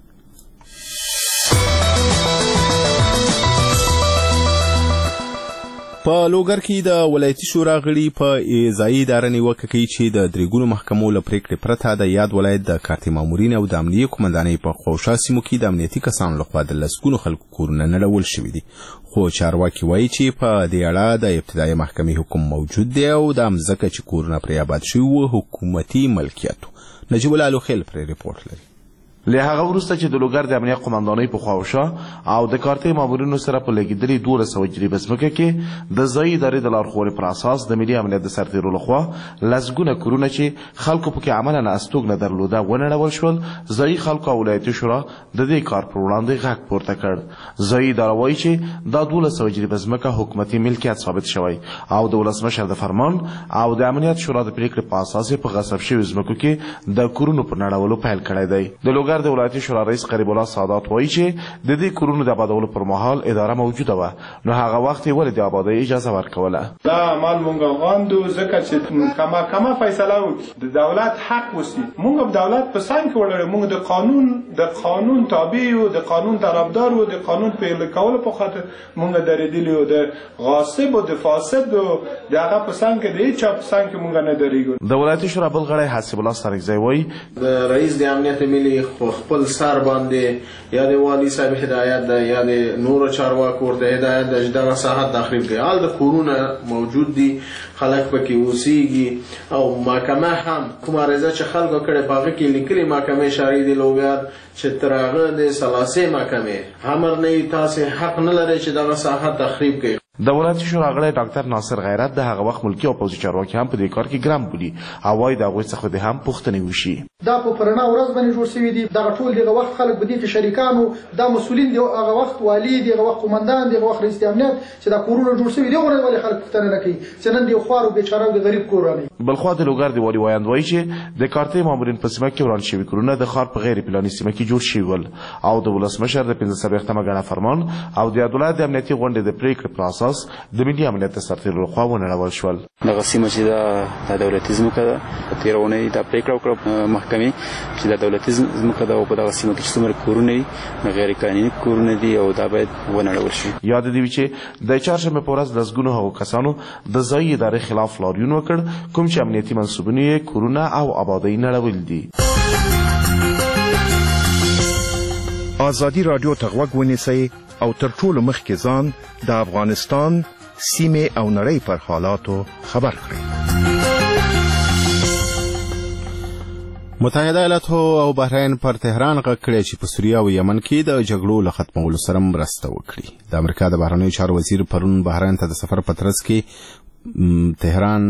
په لوګر کې د ولایتي شورا غړي په ځایي اداره نیوکه کوي چې د درېګونو محکمو له پرېکړې پرته د یاد ولایت د کارتي مامورین او د امنیې قومندانۍ په خوشا سیمو کې د امنیتي کسانو لخوا د لسګونو خلکو کورونه نړول شوي دي. خو چارواکي وایي چې په دې اړه د ابتدایي محکمې حکم موجود دی او دا مځکه چې کورونه پرې آباد شوي وو حکومتي ملکیت. نجیب الله الوخیل پرې رپورټ لري. له هغه وروسته چې د لوګر د امنیت قومندانۍ په خواوشا او د کارتي مامورینو سره په لګیدلې دوه سوه جریبه ځمکه کې د ځایي ادارې د لارښوونې پر اساس د ملي امنیت د سرتیرو لخوا لسګونه کورونه چې خلکو پکې عملاً استوګنه درلوده ونړول شول. ځایي خلکو او ولایتي شورا د دې کار پر وړاندې غږ پورته کړ. ځایي اداره وایي چې دا دوه سوه جریبه ځمکه حکومتي ملکیت ثابت شوی او د ولسمشر د فرمان او د امنیت شورا د پریکړې په اساس په غصب شوي ځمکو کې د کورونو پر نړولو پیل کړی دی. د لوګر د ولایتي شورا رئیس قریب الله سادات وایي چې د دې کورونو د آبادولو پر مهال اداره موجوده وه، نو هغه وخت یې ولې د آبادۍ اجازه ورکوله؟ دا عمل مونږ غواړو ځکه چې کما کما فیصله وکړي د دولت حق وسی. مونږ په دولت په څنګ کې وړل، مونږ د قانون د قانون تابع یو، د قانون طرفدار او د قانون پلي کولو په خاطر مونږ درېدلی او د غاصب او د فاسد او دغه په څنګ کې د چا په څنګ کې مونږ نه درېږو. د ولایتي شورا بل غړی حسب الله سترګزی وایي د رئیس د امنیت ملي خپل سر باندې یا د والی صاحب هدایت ده یا د نور چارواکو ورته هدایت ده چې دغه ساحه تخریب کړي. حال د کورونه موجود دي، خلک پکې اوسېږي او محکمه هم کومه عریضه چې خلکو کړې په هغه کې لیکلي محکمې شرعي د لوګر چې تر هغه د ثلاثې محکمې امر نه تاسې حق نه لرئ چې دغه ساحه تخریب کړي. د ولایتي شورا غړی ډاکټر ناصر غیرت د هغه وخت ملکي او پوځي چارواکي هم په دې کار کې ګرم بولي او وايي د هغوی څخه د هم پوښتنې وشي. دا په پرنا ورځ باندې جوړ شوي دي. دغه ټول دغه وخت خلک به دې کې شریکانو، دا مسؤلین دي، هغه وخت والي دي، هغه وخت قومندان دي، هغه وخت رئیس امنیت چې دا کورونه جوړ شوي دي، هغه ولې خلک پوښتنه نه کوي چې نن د خوارو بیچاره او د غریب کورونه. بلخوا د لوګر د والي وایند وایي چې د کارتې مامورین په سیمه کې وران شوي کورونه د ښار په غیر پلاني سیمه کې جوړ شوي ول او د ولسمشر د پنځه څلوېښتمه ګڼه فرمان او د عدالت د امنیتي غونډې د پریکړې پر اساس د ملي امنیت د سرتیرو لخوا ونړول شول. دغه سیمه چې د دولتي ځمکه ده، په تېره اونۍ دا پریکړه وکړه محکمې چې د دولتي ځمکه ده او په دغه سیمه کې چې څومره کورونه دي غیر قانوني کورونه دي او دا باید ونړول شي. یاد دې وي چې د چهارشنبې په ورځ لسګونو هغو کسانو د ځایي ادارې خلاف لاریون وکړ کوم چې امنیتي منصوبونه یې کورونه او آبادۍ نړول دي. ازادي رادیو ته غوږ ونیسئ او تر ټولو مخکې ځان د افغانستان سیمې او نړۍ پر حالاتو خبر کړئ. متحده ایالاتو او بحرین پر تهران غږ کړی چې په سوریه او یمن کې د جګړو له ختمولو سره مرسته وکړي. د امریکا د بهرنیو چارو وزیر پرون بحرین ته د سفر په ترڅ کې تهران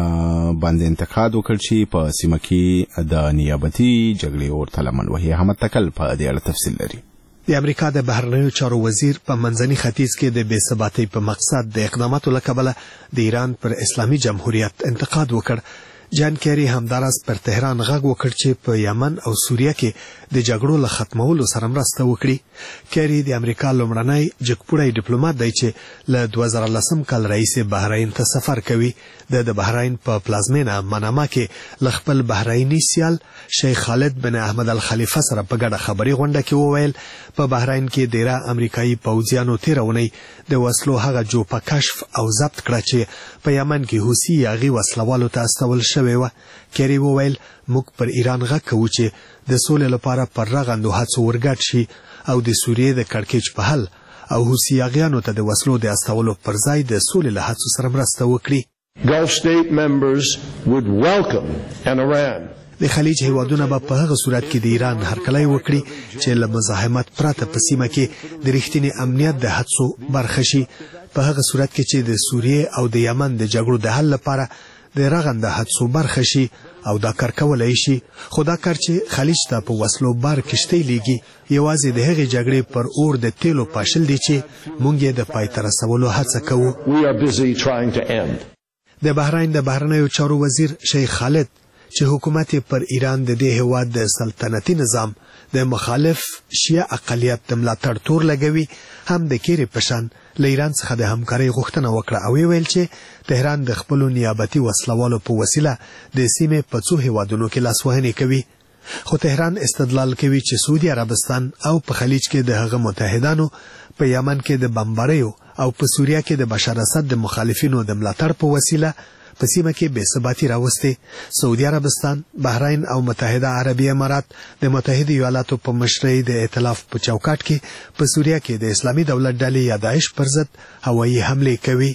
باندې انتقاد وکړ چې په سیمه کې د نیابتي جګړې ورته لمن وهي. احمد تکل په دې اړه تفصیل لري. د امریکا د بهرنیو چارو وزیر په منځني ختیځ کې د بې ثباتۍ په مقصد د اقداماتو له کبله د ایران پر اسلامي جمهوریت انتقاد وکړ. جان کیری همداراز پر تهران غږ وکړ چې په یمن او سوریه کې د جګړو له ختمولو سره مرسته وکړي. کیری د امریکا لومړنی جګپوړی ډیپلوماټ دی چې له دوه زره لسم کال راهیسې بحرین ته سفر کوي. د د بحرین په پلازمینه مناما کې له خپل بحریني سیال شیخ خالد بن احمد الخلیفه سره په ګډه خبري غونډه کې وویل په بحرین کې ډیره امریکایي پوځیانو تیرونی د وسلو هغه جوپه کشف او ضبط کړه چې په یمن کې حوثي یاغي وسلوالو ته استول شوی و. کیری وویل موږ پر ایران غږ کوو چې د سولې لپاره پر رغندو هڅو ورګډ شي او د سوریې د کړکېچ په حل او حوثي یاغیانو ته د وسلو د استولو پر ځای د سولې له هڅو سره مرسته وکړي. Gulf state members would welcome an Iran د خلیج هیوادونه به په هغه صورت کې د ایران هرکلی وکړي چې له مزاحمت پرته په سیمه کې د رښتینی امنیت د هڅو برخه شي. په هغه صورت کې چې د سوریې او د یمن د جګړو د حل لپاره د رغنده هڅو برخه شي او دا کار کولای شي. خو دا کار چې خلیج ته په وسلو بار کشتۍ لیږي یوازې د هغې جګړې پر اور د تیلو پاشل دي چې موږ یې د پای ته رسولو هڅه کوو. we are busy trying to end. د بحرین د بهرنیو چارو وزیر شیخ خالد چې حکومت پر ایران د دې هیواد د سلطنتي نظام د مخالف شیعه اقلیت د ملاتړ تور لګوي هم د کیری پشان له ایران څخه د همکارۍ غوښتنه وکړه او ویل چې تهران د خپل نیابتي وسلوالو په وسیله د سیمې په څو هیوادونو کې لاسوهنې کوي. خو تهران استدلال کوي چې سعودي عربستان او په خلیج کې د هغه متحدانو په یمن کې د بمباریو او په سوریه کې د بشار اسد د مخالفینو د ملاتړ په وسیله په سیمه کې بې ثباتي راوستي. سعودي عربستان، بحرین او متحده عربي امارات د متحده ایالاتو په مشرۍ د ائتلاف په چوکاټ کې په سوریه کې د اسلامي دولت ډلې یا داعش پر ضد هوایي حملې کوي.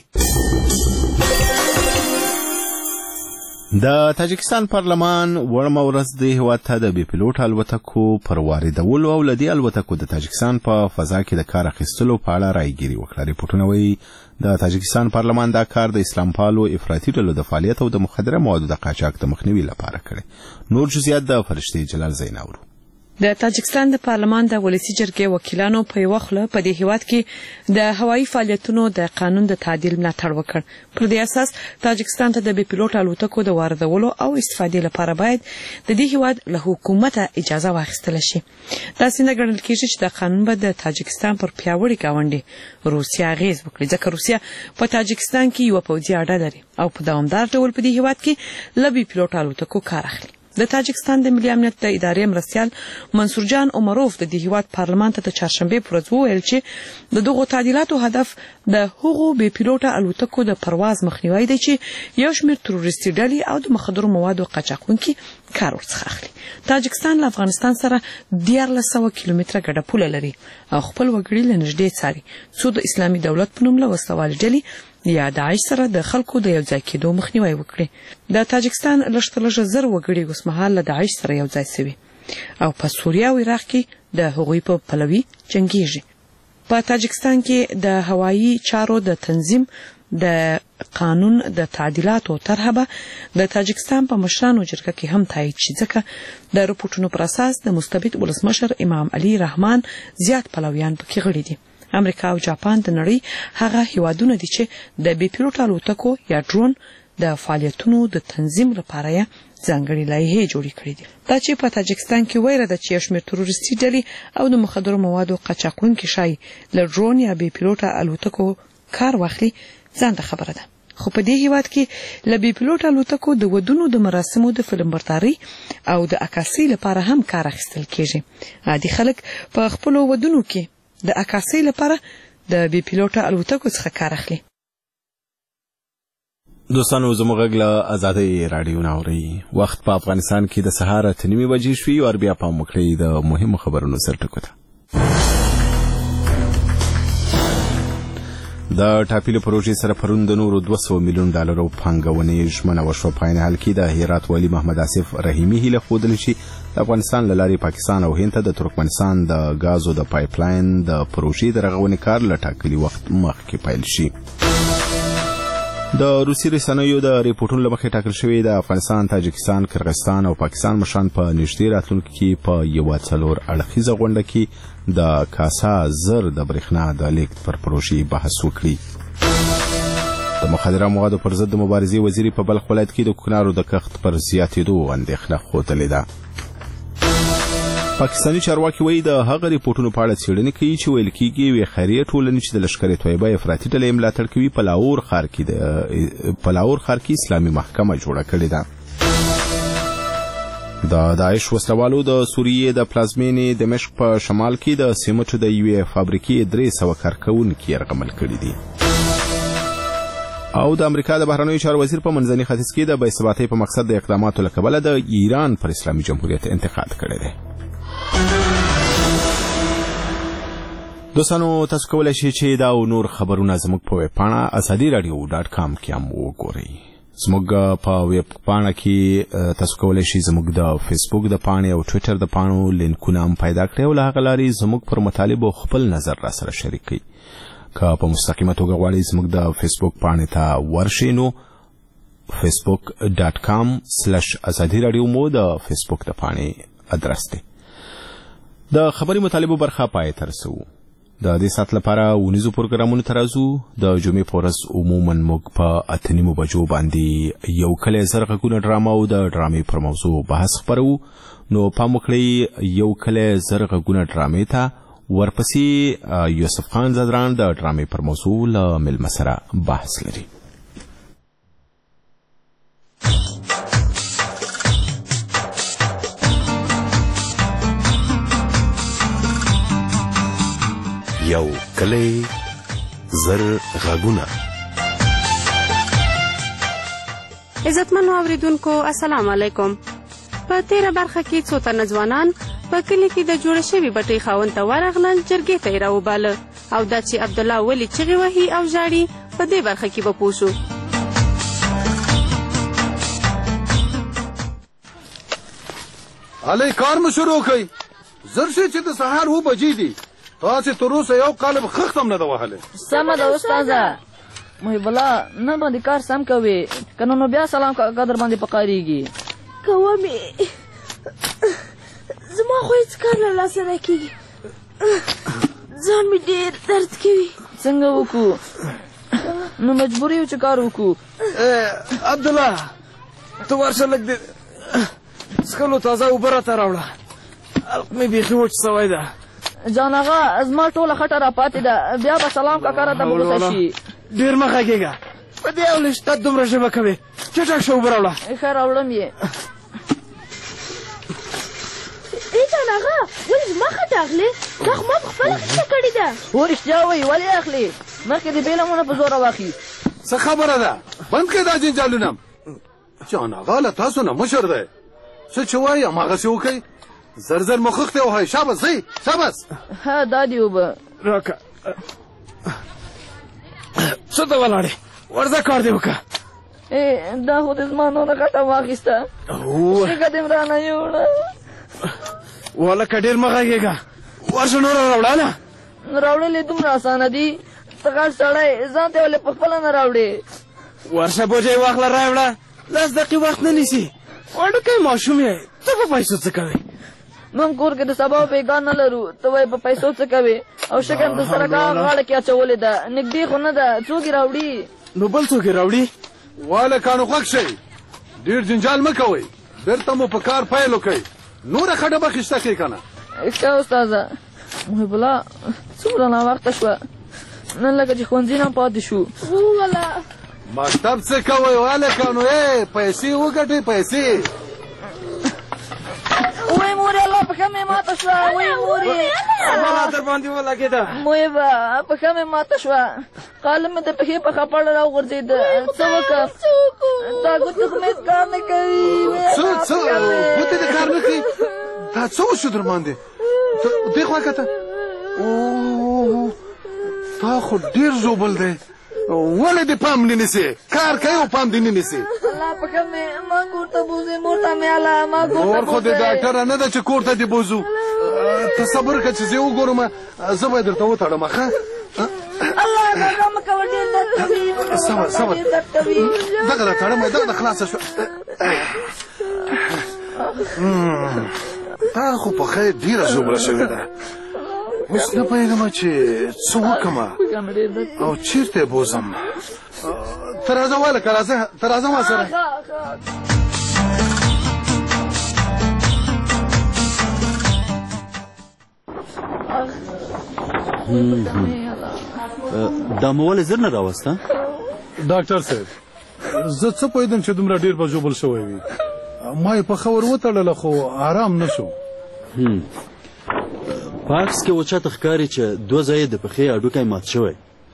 د تاجکستان پارلمان وړمه ورځ د هیواد ته د بې پیلوټ الوتکو پر واردولو او له دې الوتکو د تاجکستان په فضا کې د کار اخیستلو په اړه رایګیري وکړه. ریپورټونه وایي د تاجکستان پارلمان دا کار د اسلام پالو افراطي ډلو د فعالیت او د مخدره موادو د قاچاق د مخنیوي لپاره کړي. نور جزئیات د فرشتي جلال زیناورو. د تاجکستان د پارلمان د ولسی جرګې وکیلانو په یو خله په دې هیواد کې د هوایي فعالیتونو د قانون د تعدیل ملاتړ وکړ. پر دې اساس تاجکستان ته د بې پیلوټ الوتکو د واردولو او استفادې لپاره باید د دې هیواد له حکومت اجازه واخیستل شي. دا څنګه ګڼل کېږي چې د قانون به د تاجکستان پر پیاوړي گاونډي روسیا اغیز وکړي، ځکه روسیا په تاجکستان کې یو پوځي اډه لري او په دوامدار ډول په دې هیواد کې له بې پیلوټ الوتکو کار اخلي. د تاجکستان د ملي امنیت د ادارې مرستیال منصور جان عمروف د دې هیواد پارلمان ته د چهارشنبې پر ورځ وویل چې د دغو تعدیلاتو هدف د هغو بې پیلوټه الوتکو د پرواز مخنیوی دی چې یو شمېر تروریستي ډلې او د مخدرو موادو قاچاقونکي کار ورڅخه اخلي. تاجکستان له افغانستان سره دیارلس سوه کیلومتره ګډه پوله لري او خپل وګړي له نږدې څاري څو د اسلامي دولت په نوم له وسلوالې ډلې یا داعش سره د خلکو د یو ځای کېدو مخنیوی وکړي. د تاجکستان لږ تر لږه زر وګړي اوسمهال له داعش سره یو ځای شوي او په سوریه او عراق کې د هغوی په پلوي جنګیږي. په تاجکستان کې د هوایي چارو د تنظیم د قانون د تعدیلاتو طرحه به د تاجکستان په مشرانو جرګه کې هم تایید شي، ځکه د رپورټونو پر اساس د مستبد ولسمشر امام علي رحمان زیات پلویان پکې غړي دي. امریکا او جاپان د نړۍ هغه هیوادونه دي چې د بې پیلوټ الوتکو یا ډرون د فعالیتونو د تنظیم لپاره یې ځانګړي لایحې جوړې کړې دي. دا چې په تاجکستان کې ویره ده چې یو شمېر تروریستي ډلې او د مخدرو موادو قاچاقونکي شایي له ډرون یا بې پیلوټه الوتکو کار واخلي ځان ته خبره ده. خو په دې هیواد کې له بې پیلوټ الوتکو د ودونو د مراسمو د فلمبرداري او د عکاسۍ لپاره هم کار اخیستل کېږي. عادي خلک په خپلو ودونو کې د عکاسۍ لپاره د بې پیلوټه الوتکو څخه کار اخلي. دوستانو زموږ غږ له ازادۍ راډیو نه اورئ. وخت په افغانستان کې د سهار اته نیمې بجې شوي او بیا پام وکړئ د مهمو خبرونو سرټکو ته. د ټاپلو پروژې سره پرون د نورو دوه سوه میلیون ډالرو پانګونې ژمنه وشوه. په عین حال کې د هرات والي محمد آصف رحیمي هیله ښودلې چې د افغانستان له لارې پاکستان او هند ته د ترکمنستان د ګازو د پایپ لاین د پروژې د رغونې کار له ټاکلي وخت مخکې پیل شي. د روسي رسنیو د ریپورټونو له مخې ټاکل شوی د افغانستان، تاجکستان، کرغستان او پاکستان مشران په نږدې راتلونکي کې په یوه څلور اړخیزه غونډه کې د کاسا زر د برېښنا د لیږد پر پروژې بحث وکړي. د مخدره موادو پر ضد د مبارزې وزیر په بلخ ولایت کې د کوکنارو د کښت پر زیاتېدو اندېښنه ښودلې ده. پاکستاني چارواکي وایي د هغه ریپورټونو په اړه څېړنې کوي چې ویل کېږي یوې خیریه ټولنې چې د لښکر طیبه افراطي ډلې ملاتړ کوي په لاهور ښار کې د په لاهور ښار کې اسلامي محکمه جوړه کړې ده. د داعش وسلوالو د سوریې د پلازمینې دمشق په شمال کې د سمنټو د یوې فابریکې درې سوه کارکوونکي یرغمل کړي دي. او د امریکا د بهرنیو چارو وزیر په منځني ختیځ کې د بې ثباتۍ په مقصد د اقداماتو له کبله د ایران پر اسلامي جمهوریت انتقاد کړی دی. دوستانو تاسو کولی شئ چې دا او نور خبرونه زموږ په ویب پاڼه ازادي راډیو ډاټ کام کې هم وګورئ. زموږ په ویب پاڼه کې تاسو کولی شئ زموږ د فیسبوک د پاڼې او ټویټر د پاڼو لینکونه هم پیدا کړئ او له هغه لارې زموږ پر مطالبو خپل نظر را سره شریک کړئ. که په مستقیمه توګه غواړئ زموږ د فیسبوک پاڼې ته ورشئ نو فیسبوک ډاټ کام سلش ازادي راډیو مو د فیسبوک د پاڼې ادرس دی. د خبري مطالبو برخه پای ته رسوو. د دې سات لپاره ونیزو پروګرامونو ته راځو. د جمعې په ورځ عموما موږ په اته نیمو بجو باندې یو کلی زر غږونه ډرامه او د ډرامې پر موضوع بحث خپروو. نو پام وکړئ یو کلی زر غږونه ډرامې ته، ورپسې یوسف خان زدران د ډرامې پر موضوع له مېلمه سره بحث لري. یو کلی زر غږونه. عزتمنو اوریدونکو السلام علیکم. په تیره برخه کې څو تنه ځوانان په کلي کې د جوړه شوي بټۍ خاوند ته ورغلل، جرګې ته یې راوباله او دا چې عبدالله ولې چغې وهي او ژاړي په دې برخه کې به پوه شو. علي کار مو شروع کړئ. زر شئ چې د سهار اوه بجې دي. تاسې تر اوسه یو قالب خښت هم نه ده وهلی. سمه ده استاده. محب الله نه باندې کار سم کوي، که نه نو بیا سلام کاکا در باندې پکارېږي. کومې زما خو هېڅ کار له لاسه نه کېږي، ځان مې ډېر درد کوي. څنګه وکړو؟ نو مجبور یو چې کار وکړو. عبدالله ته ورشه لږ د څښلو تازه اوبه راته راوړه، حلق مې بیخي وچ سوی ده. جان آغا زما ټوله خټه را پاتې ده، بیا به سلام کاکا راته په غوسه شي. ډېر مه غږېږه، په دې او لشتت دومره ژبه کوې. چټک شه اوبه راوړه. ښه راوړم یې. ای جان آغا ولې زما خټه اخلې؟ دا خو ما په خپله خټه کړې ده. هو رښتیا وایي ولې اخلې؟ مخکې دې بیلمونه په زوره واخلي. څه خبره ده؟ بند کړئ دا جنجالونه. جان آغا له تاسو نه مشر دی، څه چې وایي هماغسې وکئ. زر زر مو خښتې وهئ. شابس ځئ شابس. ها دا دې اوبه راکړه. څه ته ولاړې؟ ورځه کار دې وکړه. دا خو دې زما نوره ګټه واخیسته، شګه دې م رانه یوړه. والله که ډېر مه غږېږه، ورشه نوره راوړه نه. راوړل دومره اسانه دي ته غټ سړی ځان ته ولې په خپله نه راوړې ورشه بوجۍ واخله راوړه لس دقیقې وخت نه نیسي وړوکی ماشوم یې ته په پیسو څه کوې موږ کور کې د سبا پیغام نه لرو ته وایې په پیسو څه کوې او شکم د سره کا غاړه کې اچولې ده نږدې خو نه ده څوک یې راوړي نو بل څوک یې راوړي واله کانو خوښ شئ ډېر جنجال مه کوئ بېرته مو په کار پیل وکئ نوره خټه به خیشته کړئ که نه ښه استاده محب الله څومره ناوخته شوه نن لکه چې ښوونځي نه پاتې شو وواله مکتب څه کوئ هلکانو ای پیسې وګټئ پیسې وای مورې الله پښه مې ماته شوه وای مورې بلا در باندې ولګېده مویبه پښه مې ماته شوه قالم مې د پښې په خپړه راوغورځېده څه وکړم دا ګوتې خو مې کار نه کوي څه څه ګوتې دې کار نه کوي دا څه وشو در باندې دې خوا کته تا خو ډېر ژوبل دی ولې دې پام نه نیسې کار کوي او پام دې نه نیسې الله پښه مې ما کور ته بوځې مور ته مې اله ما کور ته مور خو د ډاکټره نه ده چې کور ته دې بوځو ته صبر که چې زه وګورم زه به یې درته وتړم ښه الله دغه مه کوه ډېر درد کوي صبر صبر دغه د تړم دغه د خلاصه شوه تا خو پښه ډېره ژوبله شوې ده اوس نه پوهېږم چې څه وکړم او چېرته یې بوځم ته راځه والکه راځه ته راځه ما سره دا مو ولې زر نه راوسته ډاکټر صاحب زه څه پوهېدم چې دومره ډېر به ژوبل شوی وي ما یې پښه ور وتړله خو آرام نه شو په عکس کې اوچاته ښکاري چې دوه ځایه د پښې هډوکی مات شوی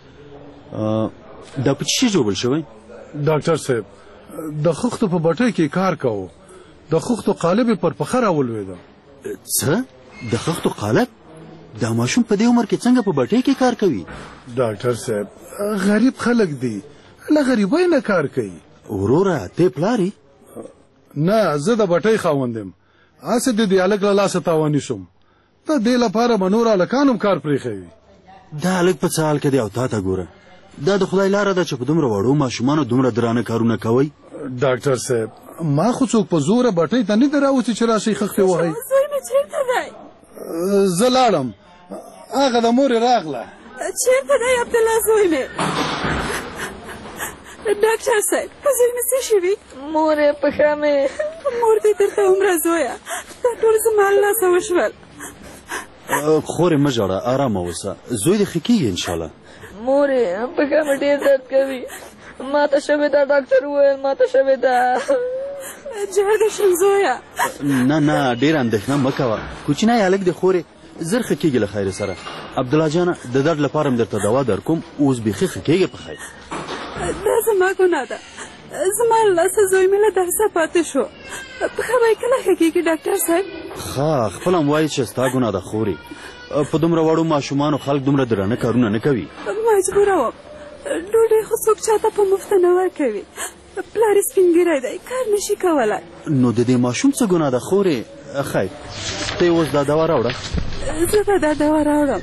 دا په څه شي ژوبل شوی ډاکټر صاحب د خښتو په بټۍ کې کار کوو د خښتو قالب یې پر پښه راولوېده څه د خښتو قالب دا ماشوم په دې عمر کې څنګه په بټۍ کې کار کوي ډاکټر صاحب غریب خلک دي له غریبۍ نه کار کوي وروره ته پلار نه زه د بټۍ خاوند یم هسې د دې هلک له لاسه تاواني شوم د دې لپاره به نور هلکان هم کار پرېښوي دا هلک په څه حال کې دی او تا ته ګوره دا د خدای لاره ده چې په دومره وړو ماشومانو دومره درانه کارونه کوئ ډاکټر صاحب ما خو څوک په زوره بټۍ ته نه دی راوستي چې راشئ خښتې وهئ زوی مې چېرته دی زه لاړم هغه د مورې راغله چېرته دی عبدالله زوی مې ډاکټر صاحب په زوی مې څه شوي مورې پښه مې مور دې درته عمره زویه دا ټول زما له لاسه وشول خورې مه ژاړه ارامه اوسه زوی دې ښه کېږي انشاءالله مورې پښه مې ډېر درد کوي ماته شوې ده ډاکټر وویل ماته شوې ده جهر دې شم زویه نه نه ډېره اندېښنه مه کوه کوچنی هلک دې خورې زر ښه کېږي له خیرې سره عبدالله جانه د درد لپاره م درته دوا در کوم اوس بیخي ښه کېږي په خیر دا زما ګناه ده زما له لاسه زوی مې له درسه پاتې شو پښه به یې کله ښه کېږي ډاکټر صاحب ښه خپله هم وایي چې ستا ګناه ده خورې په دومره وړو ماشومانو خلک دومره درانه کارونه نه کوي مجبوره وم ډوډۍ خو څوک چاته په مفته نه ورکوي پلار یې سپین ږیری دی کار نشي کولی نو د دې ماشوم څه ګناه ده خورې خیر ته یې اوس دا دوا راوړه زه به دا دوا راوړم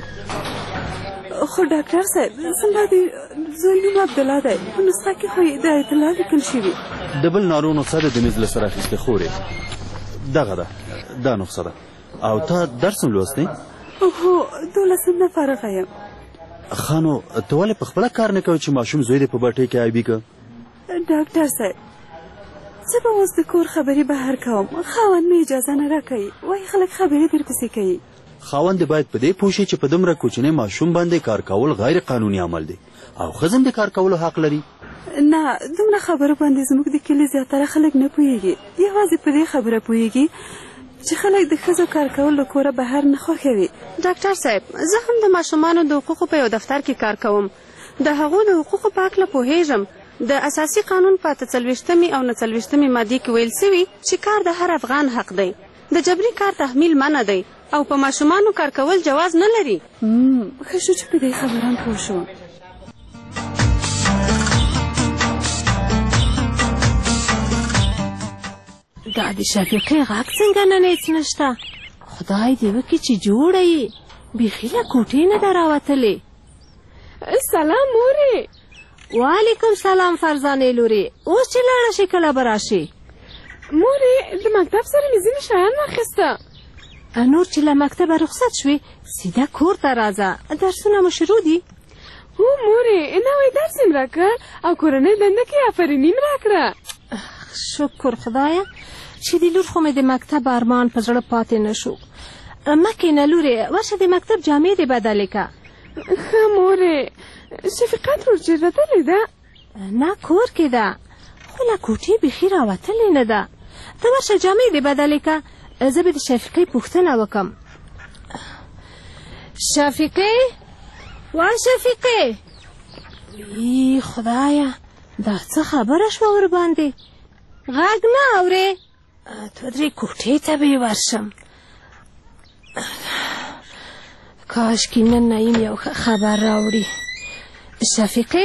خو ډاکټر صاحب زما د زوی نوم عبدالله دی په نسخه کې خو یې د اطلاع لیکل شوي د بل ناروغ نسخه د د مېز له سره اخیستې خورې دغه ده دا نسخه ده او تا درس هم لوستی هو دولسم نه فارغه یم ښه نو ته ولې په خپله کار نه کوې چې ماشوم زوی دې په بټۍ کې عیبي که ډاکټر صاحب زه به اوس د کور خبرې بهر کوم خاوند مې اجازه نه راکوي وایي خلک خبرې درپسې کوي خاوند باید په دې پوه شي چې په دومره کوچنی ماشوم باندې کار کول غیر قانوني عمل دی او ښځه هم د کار کولو حق لري نه دومره خبرو باندې زموږ د کلي زیاتره خلک نه پوهېږي یوازې په دې خبره پوهېږي چې خلک د ښځو کار کول له کوره بهر نه خوښوي ډاکټر صاحب زه هم د ماشومانو د حقوقو په یو دفتر کې کار کوم د هغو د حقوقو په هکله پوهېږم د اساسي قانون په اته څلوېښتمې او نه څلوېښتمې مادې کې ویل سوي چې کار د هر افغان حق دی د جبري کار تحمیل منع دی او په ماشومانو کار کول جواز نه لري ښه شو چې په دې خبره هم پوه شوم دا د شفیقې غږ څنګه نن هېڅ نشته خدای دې وکړي چې جوړه یې بیخي له کوټې نه ده راوتلې. سلام مورې. وعلیکم سلام فرزانې لورې. اوس چې لاړه شي کله به راشي؟ مورې د مکتب سره مې ځینې شیان واخیسته. نور چې له مکتبه رخصت شوې سیده کور ته راځه. درسونه مو شروع دي؟ هو مورې نوی درس مې راکړ او کورنۍ دنده کې افریني مې راکړه. شکر خدایه چې د لور خو مې د مکتب ارمان په زړه پاتې نه شو. مه کښېنه لورې، ورشه د مکتب جامې دې بدلې که. ښه مورې. شفقت ورور چېرته تللې ده؟ نه کور کې ده، خو له کوټې بیخي راوتلې نه ده. ته ورشه جامې دې بدلې که، زه به د شفیقې پوښتنه وکم. شفیقې، وا شفیقې. ای خدایه دا څه خبره شوه ورباندې؟ غږ نه اورې؟ دوه درې کوټې ته به یې ورشم. کاشکې نن نعیم یو ښه خبر راوړي. شفیقې،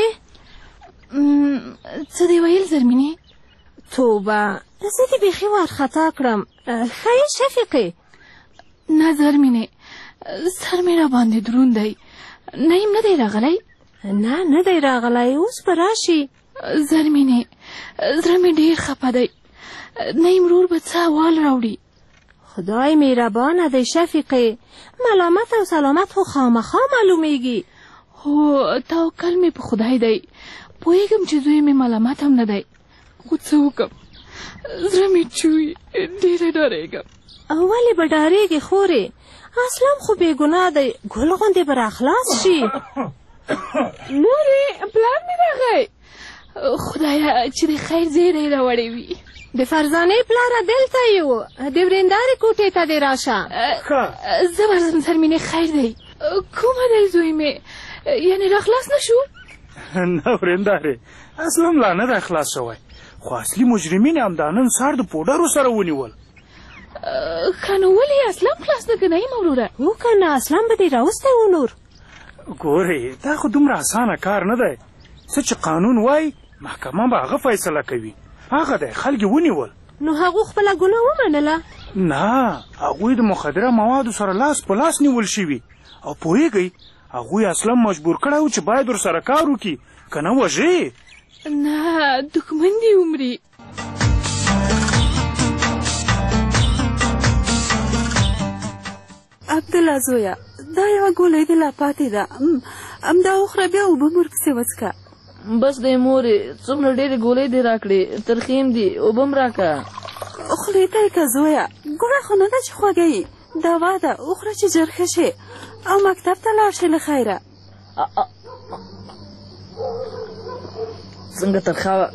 څه دې ویل زرمینې؟ توبه، زه دې بیخي وارخطا کړم. ښه یې شفیقې؟ نه زرمینې، سر مې را باندې دروند دی. نعیم نه دی راغلی؟ نه نه دی راغلی، اوس به راشي. زرمینې زړه مې ډېر خفه دی. نعیم ورور به څه احوال راوړي؟ خدای مهربانه دی شفیقې، ملامت او سلامت خو خامخا معلومیږي. هو توکل مې په خدای دی. پوهېږم چې زوی مې ملامت هم نه دی، خو څه وکړم، زړه مې چوي، ډېره ډارېږم. ولې به ډارېږې خورې؟ اسلام خو بې ګناه دی، ګل غوندې به راخلاص شي. مورې پلار مې راغی. خدایه چې د خیر زیری راوړی وي. د فرزانې پلاره دلته یو، د ورېندارې کوټې ته دې راشه. زه ورځم زرمینې، خیر دی. کومه دی زوی مې؟ یعنې راخلاص نه شو؟ نه ورېندارې، اصلا لا نه دی خلاص شوی، خو اصلي مجرمین هم دا نن سهار د پوډرو سره ونیول. ښه نو ولې اسلام خلاص نه که نعیم وروره؟ هو که نه اسلام به دې راوستی و. نور ګورې دا خو دومره اسانه کار نه دی. څه چې قانون وایي محکمه به هغه فیصله کوي. هغه دی خلک یې ونیول. نو هغو خپله ګناه ومنله؟ نه، هغوی د مخدره موادو سره لاس په لاس نیول شوي او پوهېږئ هغوی اصلا مجبور کړی و چې باید ورسره کار وکړي، که نه وژې. نه دښمن دې ومري. عبدالله زویه، دا یوه ګولۍ دې لا پاتې ده، همدا وخوره بیا اوبه مو ورپسې وڅښه. بس دی مورې، څومره ډېرې ګولۍ دې راکړې، ترخیم دي، اوبه م راکړه. خولې ته یې که زویه، ګوړه خو نه ده چې خوږه یي، دوا ده، وخوره چې ژر ښه شې او مکتب ته لاړ شې له خیره. څنګه ترخه وه؟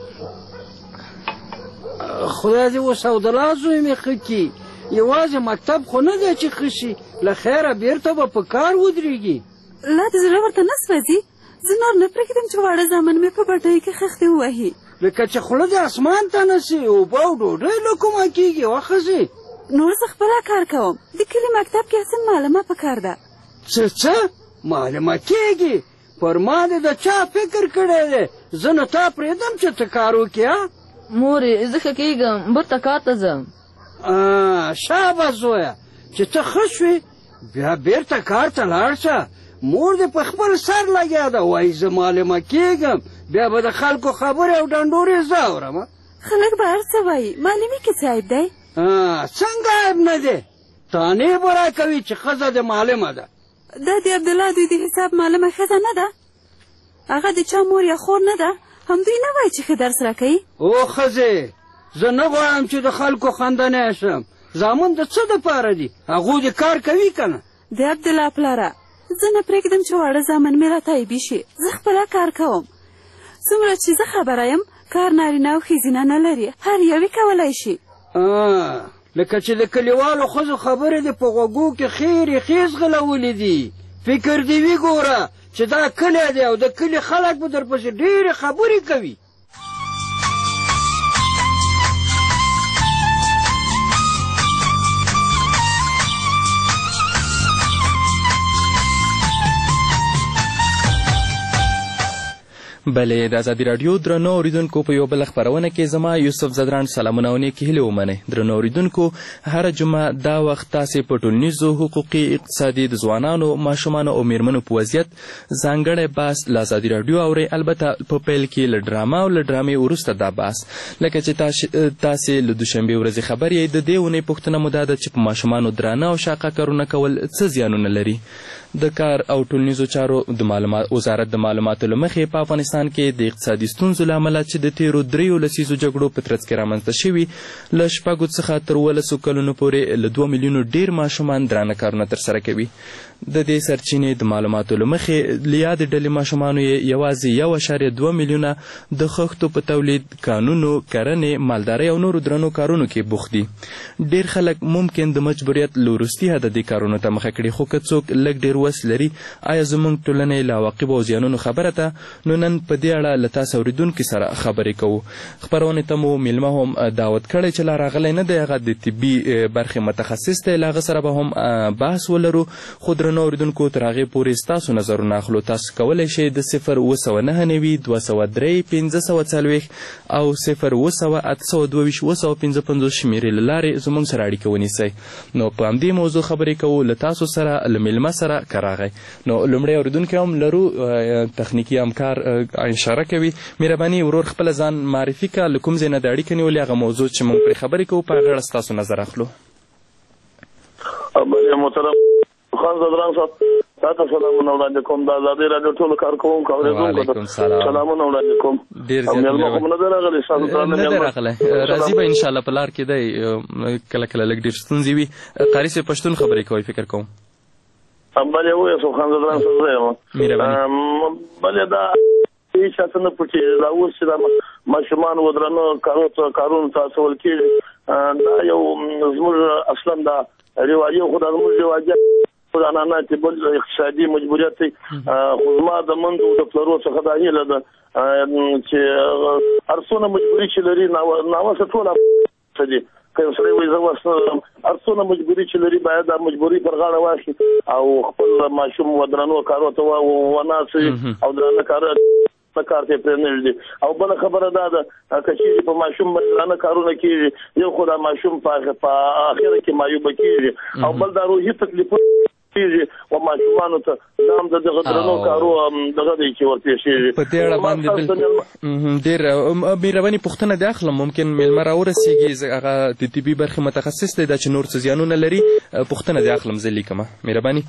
خدای دې اوس اودلا زوی مې ښه کړي. یوازې مکتب خو نه دی چې ښه شي، له خیره بېرته به په کار ودرېږي. لا د زړه ورته نه سوځي؟ زه نور نه پرېږدم چې واړه زامن مې په بټۍ کې خښتې ووهي. لکه چې خوله د اسمان ته نه سي، اوبه او ډوډۍ له کومه کېږي وښځې. نور زه خپله کار کوم، د کلي مکتب کې هسې معلمه په کار ده. څه څه معلمه کېږي؟ پر ما دې د چا فکر کړی دی؟ زه نه تا پرېږدم چې ته کار وکړې. مورې زه ښه کېږم، بېرته کار ته ځم. شابه زویه، چې ته ښه شوې بیا بېرته کار ته لاړ شه. مور دې په خپل سر لګیا ده، وایي زه معلمه کېږم، بیا به د خلکو خبرې او ډنډورې زه اورم. خلک به هر څه وایي، معلمي کې څه عیب دی؟ څنګه عیب نه دی؟ تانې به راکوي چې ښځه د معلمه ده. دا د عبدالله دوی د حساب معلمه ښځه نه ده؟ هغه د چا مور یا خور نه ده؟ همدوی نه وایي چې ښه درس راکوي؟ او ښځې، زه نه غواړم چې د خلکو خندنی شم. زامن د څه دپاره دي؟ هغوی د کار کوي که نه؟ د عبدالله پلاره، زه نه پرېږدم چې واړه زامن مې راته عیبي شي. زه خپله کار کوم. څومره چې زه خبره یم، کار نارینه او ښځینه نه لري، هر یو یې کولی شي. لکه چې د کلیوالو ښځو خبرې دې په غوږو کې خیرې خیز غلولې دي. فکر دې وي ګوره چې دا کلی دی او د کلي خلک به درپسې ډېرې خبرې کوي. بلې د ازادي راډیو درنو اوریدونکو په یو بل خپرونه کې زما یوسف زدران سلامونه او نیکې هیلې ومنئ. درنو اوریدونکو هره جمعه دا وخت تاسې په ټولنیزو حقوقي اقتصادي د ځوانانو ماشومانو او میرمنو په وضعیت ځانګړی بحث له ازادي راډیو اورئ. البته په پیل کې له ډرامه او له ډرامې وروسته دا بحث لکه چې تاسې له دوشنبې ورځې خبر یې. د دې اونۍ پوښتنه مو دا ده چې په ماشومانو درانه او شاقه کارونه کول څه زیانونه لري. د کار او ټولنیزو چارو د معلومات وزارت د معلوماتو له مخې په افغانستان کې د اقتصادي ستونزو له امله چې د تیرو دریو لسیزو جګړو په ترڅ کې رامنځته شوي له شپږو څخه تر اوولسو کلونو پورې له دوه میلیونو ډېر ماشومان درانه کارونه ترسره کوي. د دې سرچینې د معلوماتو له مخې له یادې ډلې ماشومانو یې یوازې یو اعشاریه دوه میلیونه د خښتو په تولید، کانونو، کرنې، مالدارۍ او نورو درنو کارونو کې بوخت دي. ډېر خلک ممکن د مجبوریت له وروستي حده دې کارونو ته مخه کړي، خو که څوک لږ ډېر وس لري آیا زموږ ټولنې له عواقبو او زیانونو خبره ده؟ نو نن په دې اړه له تاسو اورېدونکي سره خبرې کوو. خپرونې ته مو میلمه هم دعوت کړی چې لا راغلی نه دی، هغه د طبي برخې متخصص دی. له هغه سره به هم بحث ولرو. خو درنو اورېدونکو تر هغې پورې ستاسو نظرونه اخلو. تاسو کولی شئ د صفر اوه سوه نهه نوي دوه سوه درې پنځه سوه څلوېښت او صفر اوه سوه اته سوه دوه ویشت اوه سوه پنځه پنځوس شمېرې له لارې زموږ سره اړیکه ونیسئ. نو په همدې موضوع خبرې کوو له تاسو سره، له میلمه سره که راغی. نو لومړی اورېدونکی هم لرو، تخنیکي همکار اشاره کوي. مهرباني ورور خپله ځان معرفي کړه، له کوم ځای نه د اړیکه نیولې، هغه موضوع چې موږ پرې خبرې کوو په هغه اړه ستاسو نظر اخلو. محترم خان زدران صاحب تاسو سلامونه وړاندې کوم. د ازادي راډیو ټولو کارکوونکو اورېدونکو ته سلامونه وړاندې کوم. ډېر زیات مېلمه هم نه دی راغلی، ستاسو درانه نه دی راغلی، راځي به انشاءالله په لار کې دی. کله کله لږ ډېر ستونزې وي. قاري صاحب پښتون خبرې کوئ فکر کوم. بلې ویسو خان زدران صاحب زه یم. بلې دا هېڅ چاته نه پټېږي. دا اوس چې دا ماشومان و درانه کارونو ته اچول کېږي، دا یو زموږ اصلا دا رواجي خو دا زموږ رواجي خو دا عنعنات بل اقتصادي مجبوریت دی. خو زما د مندو د پلرو څخه دا هیله ده چې هر څونه مجبوري چې لري ناوسه ټوله څه دي. که یو سړی وایي زه اوس هر څونه مجبوري چې لري باید دا مجبوري پر غاړه واخلي او خپل ماشوم و درنو کارو ته ونه اچوي او درانه کار نه کار ته پرېنږدي. او بله خبره دا ده که چېرې په ماشوم درانه کارونه کېږي، یو خو دا ماشوم په اخره کې معیوبه کېږي او بل دا روحي تکلیفونه کېږي و ماشومانو ته دا هم د دغه درنو کارو دغه دی چې ورپېښېږي. په دې اړه باندې ډېر مهرباني پوښتنه دې اخلم. ممکن میلمه راورسېږي، هغه د طبي برخې متخصص دی، دا چې نور څه زیانونه لري پوښتنه دې اخلم زه لیکمه. مهرباني.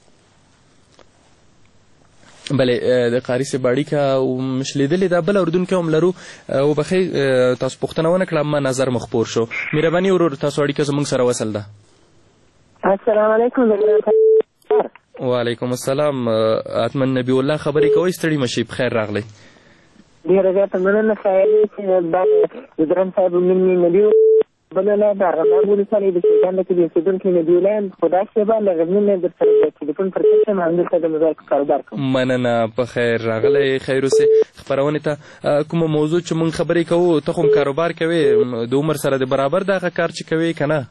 بلې د قاري صاحب اړیکه مشلېدلې ده. بل اورېدونکی هم لرو، وبښئ تاسو پوښتنه ونه کړه اما نظر مو خپور شو. مهرباني ورور تاسو اړیکه زموږ سره وصل ده. السلام علیکم. وعلیکم السلام. اتمن نبی الله خبرې کوئ، ستړي مشئ، په خیر راغلی. ډېره زیاته مننه خیالي چې دا زدران صاحب من نبي بله لا د ارغنداب ولسوالۍ د شیګانده کې د اوسېدونکي نبي الله یم. خو دا شېبه له غزني نه در سره د ټلیفون پر کټ یم، همدلته د موبایل کاروبار کوم. مننه، په خیر راغلی. خیر اوسې. خپرونې ته کومه موضوع چې موږ خبرې کوو، ته خو کاروبار کوې، د عمر سره د برابر د هغه کار چې کوې که نه؟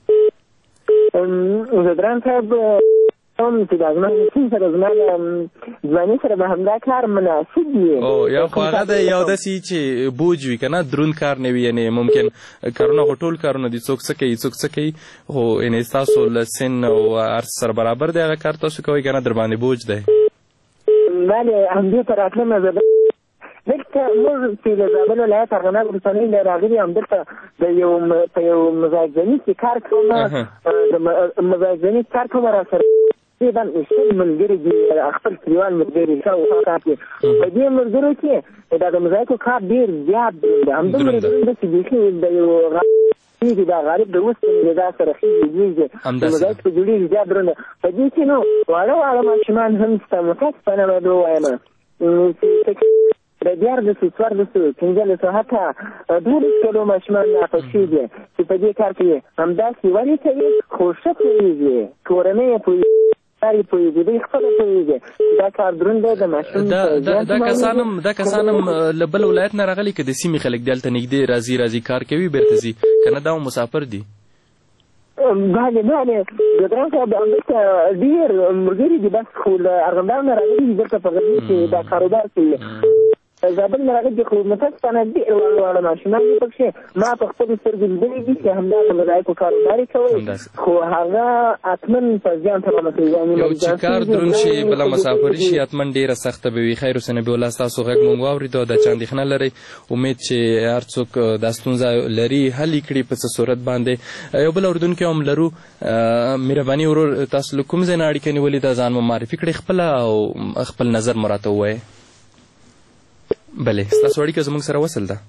زدران صاحب هم چې دا زما د سره زما ځواني سره به همدا کار مناسب وي. او یا خو هغه د یو داسې چې بوج وي که نه، دروند کار نه وي. یعنې ممکن کارونه خو ټول کارونه دي، څوک څه کوي څوک څه کوي، خو یعنې ستاسو له سن او هر څه سره برابر دی هغه کار تاسو کوئ که نه، در باندې بوج دی؟ بلې همدې ته راتلمه زه دلته موږ چې د زابل ولایت ارغنداب ولسوالۍ نه راغلي یم، دلته د یو په یو مزاجزني کې کار کوم. د مزاجزني کار کوم را سره دا ښه ملګري دي، خپل کلیوال ملګري شاوخوا کار کوي. په دې ملګرو کې دا د مزاجو کار ډېر زیات دی، همدومره دروند چې بیخي د یو غریب دا غریب د اوسپنې دا سره خېږي جوړېږي، د مزاج په جوړېږي زیات درنده. په دې کې نو واړه واړه ماشومان هم شته. متاسفانه باید ووایم چې د دیارلسو څوارلسو پنځلسو حتی دولس کلو ماشومان ناخوښي دي چې په دې کار کې همداسې ولې کوي، خو ښه پوهېږي، کورنۍ یې پوهېږي، ساري پوهېږي، دوی خپله پوهېږي دا کار دروند دی. د ماشوم دا کسان هم دا کسان هم له بل ولایت نه راغلي که د سیمې خلک دلته نږدې راځي راځي کار کوي بېرته ځي، که نه دا هم مسافر دي؟ بله بله زدران صاحب همدلته ډېر ملګري دي، بس خو له ارغنداب نه راغلي دي دلته په غزني کې دا کاروبار کوي. زابل نه راغلي خو متاسفانه ډېر واړه واړه ماشومان دي پکښې ما په خپلو سترګو لیدلي دي چې همداسې مضایقو کاروبار یې کوي خو هغه حتما په زیان سره مخ یو چې کار دروند شي بله مسافري شي حتما ډېره سخته به وي. خیر اوسه نبي الله ستاسو غږ مونږ واورېدو د چا اندېښنه لرئ امید چې هر څوک دا ستونزه لري حل یې کړي په څه صورت باندې. یو بل اورېدونکي هم لرو. مهرباني ورور تاسو له کوم ځای نه اړیکه نیولې ده ځان مو معرفي کړئ خپله او خپل نظر مو راته ووایئ. بله ستاسو اړیکه زموږ سره وصل ده.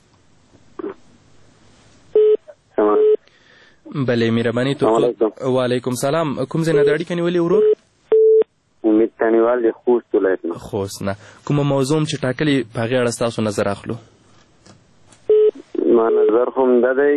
بله مهرباني تو وعلیکم سلام کوم ځای نه د اړیکه نیولې ورور؟ امید تانیوال د خوست ولایت نه. خوست نه. کومه موضوع چې ټاکلې په هغې اړه ستاسو نظر اخلو؟ ما نظر خو همدا دی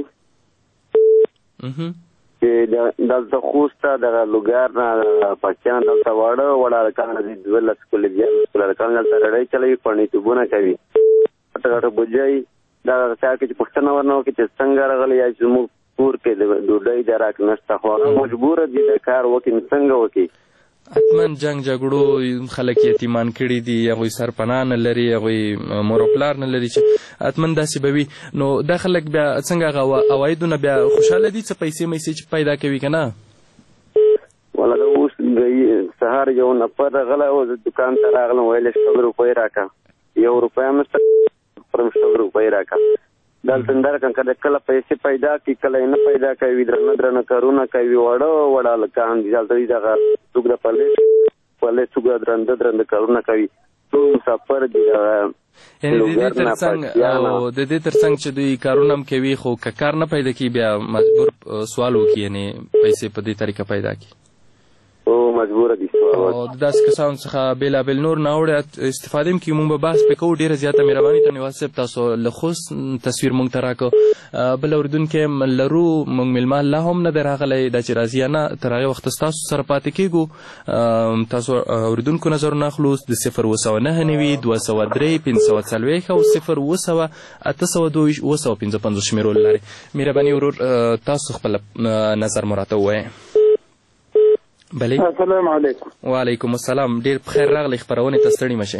چې دلته خوست ته دغه لوګر نه پاکستان دلته واړه واړه هلکان راځي دولس کلجیان هلکان دلته رړۍ چلوي پڼېتوبونه کوي غټه غټه بوجۍ دغه چا کې چې پوښتنه ورنه وکړي چې څنګه راغلی یا چې زموږ کور کې ډوډۍ دراک نشته خو هغه مجبوره دي د کار وکړي نو څنګه وکړي؟ حتما جنګ جګړو خلک یتیمان کړي دي هغوی سرپناه نه لري هغوی مور او پلار نه لري چې حتما داسې به وي. نو دا خلک بیا څنګه هغه عوایدو نه بیا خوشحاله دي څه پیسې میسې چې پیدا کوي که نه؟ والله دا اوس سهار یو نفر راغلی و زه دوکان ته راغلم ویل شپږ روپۍ راکړه یو روپۍ هم نشته پرم شپږ روپۍ راکړه دلته درکړم که کله پیسې پیدا کړي کله یې نه پیدا کوي درنه درنه کارونه کوي واړه واړه هلکان دي دلته دغه څوک د پلیس پلیس څوک درنده درنده کارونه کوي ټول مسافر دي یعنې د دې تر څنګ او د دې تر څنګ چې دوی کارونه هم کوي خو که کار نه پیدا کړي بیا مجبور سوال وکړي یعنې پیسې په دې طریقه پیدا کړي او مجبوره دي او د داسې کسانو څخه بېلابېل نور ناوړه استفادې هم کوي مونږ به بحث پرې کوو ډېره زیاته مهرباني تنوال صاحب تاسو له خوست تصویر مونږ ته راکړو بل اورېدونکی هم لرو مونږ میلمه لا هم نه دی راغلی دا چې راځي یا نه تر هغې وخته ستاسو سره پاتې کېږو تاسو اورېدونکو نظرونه اخلو د صفر اووه سوه نهه نوي دوه سوه درې پنځه سوه څلوېښت او صفر اووه سوه اته سوه دوه ویشت اووه سوه پنځه پنځوس شمېرو له لارې. مهرباني ورور تاسو خپل نظر مو راته ووایئ. بله السلام علیکم. وعلیکم السلام ډېر بخیر راغلی خپرونې ته ستړي مه شئ.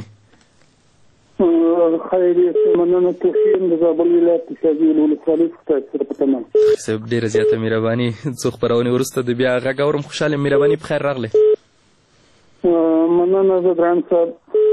خیریت مننه توفیم د زابل ولایت د شاجویل ولسوالۍ څخه تاسو سره په تماس صاحب ډېره زیاته مهرباني څو خپرونې وروسته د بیا غږ اورم خوشحاله یم مهرباني بخیر راغلی. مننه زدران صاحب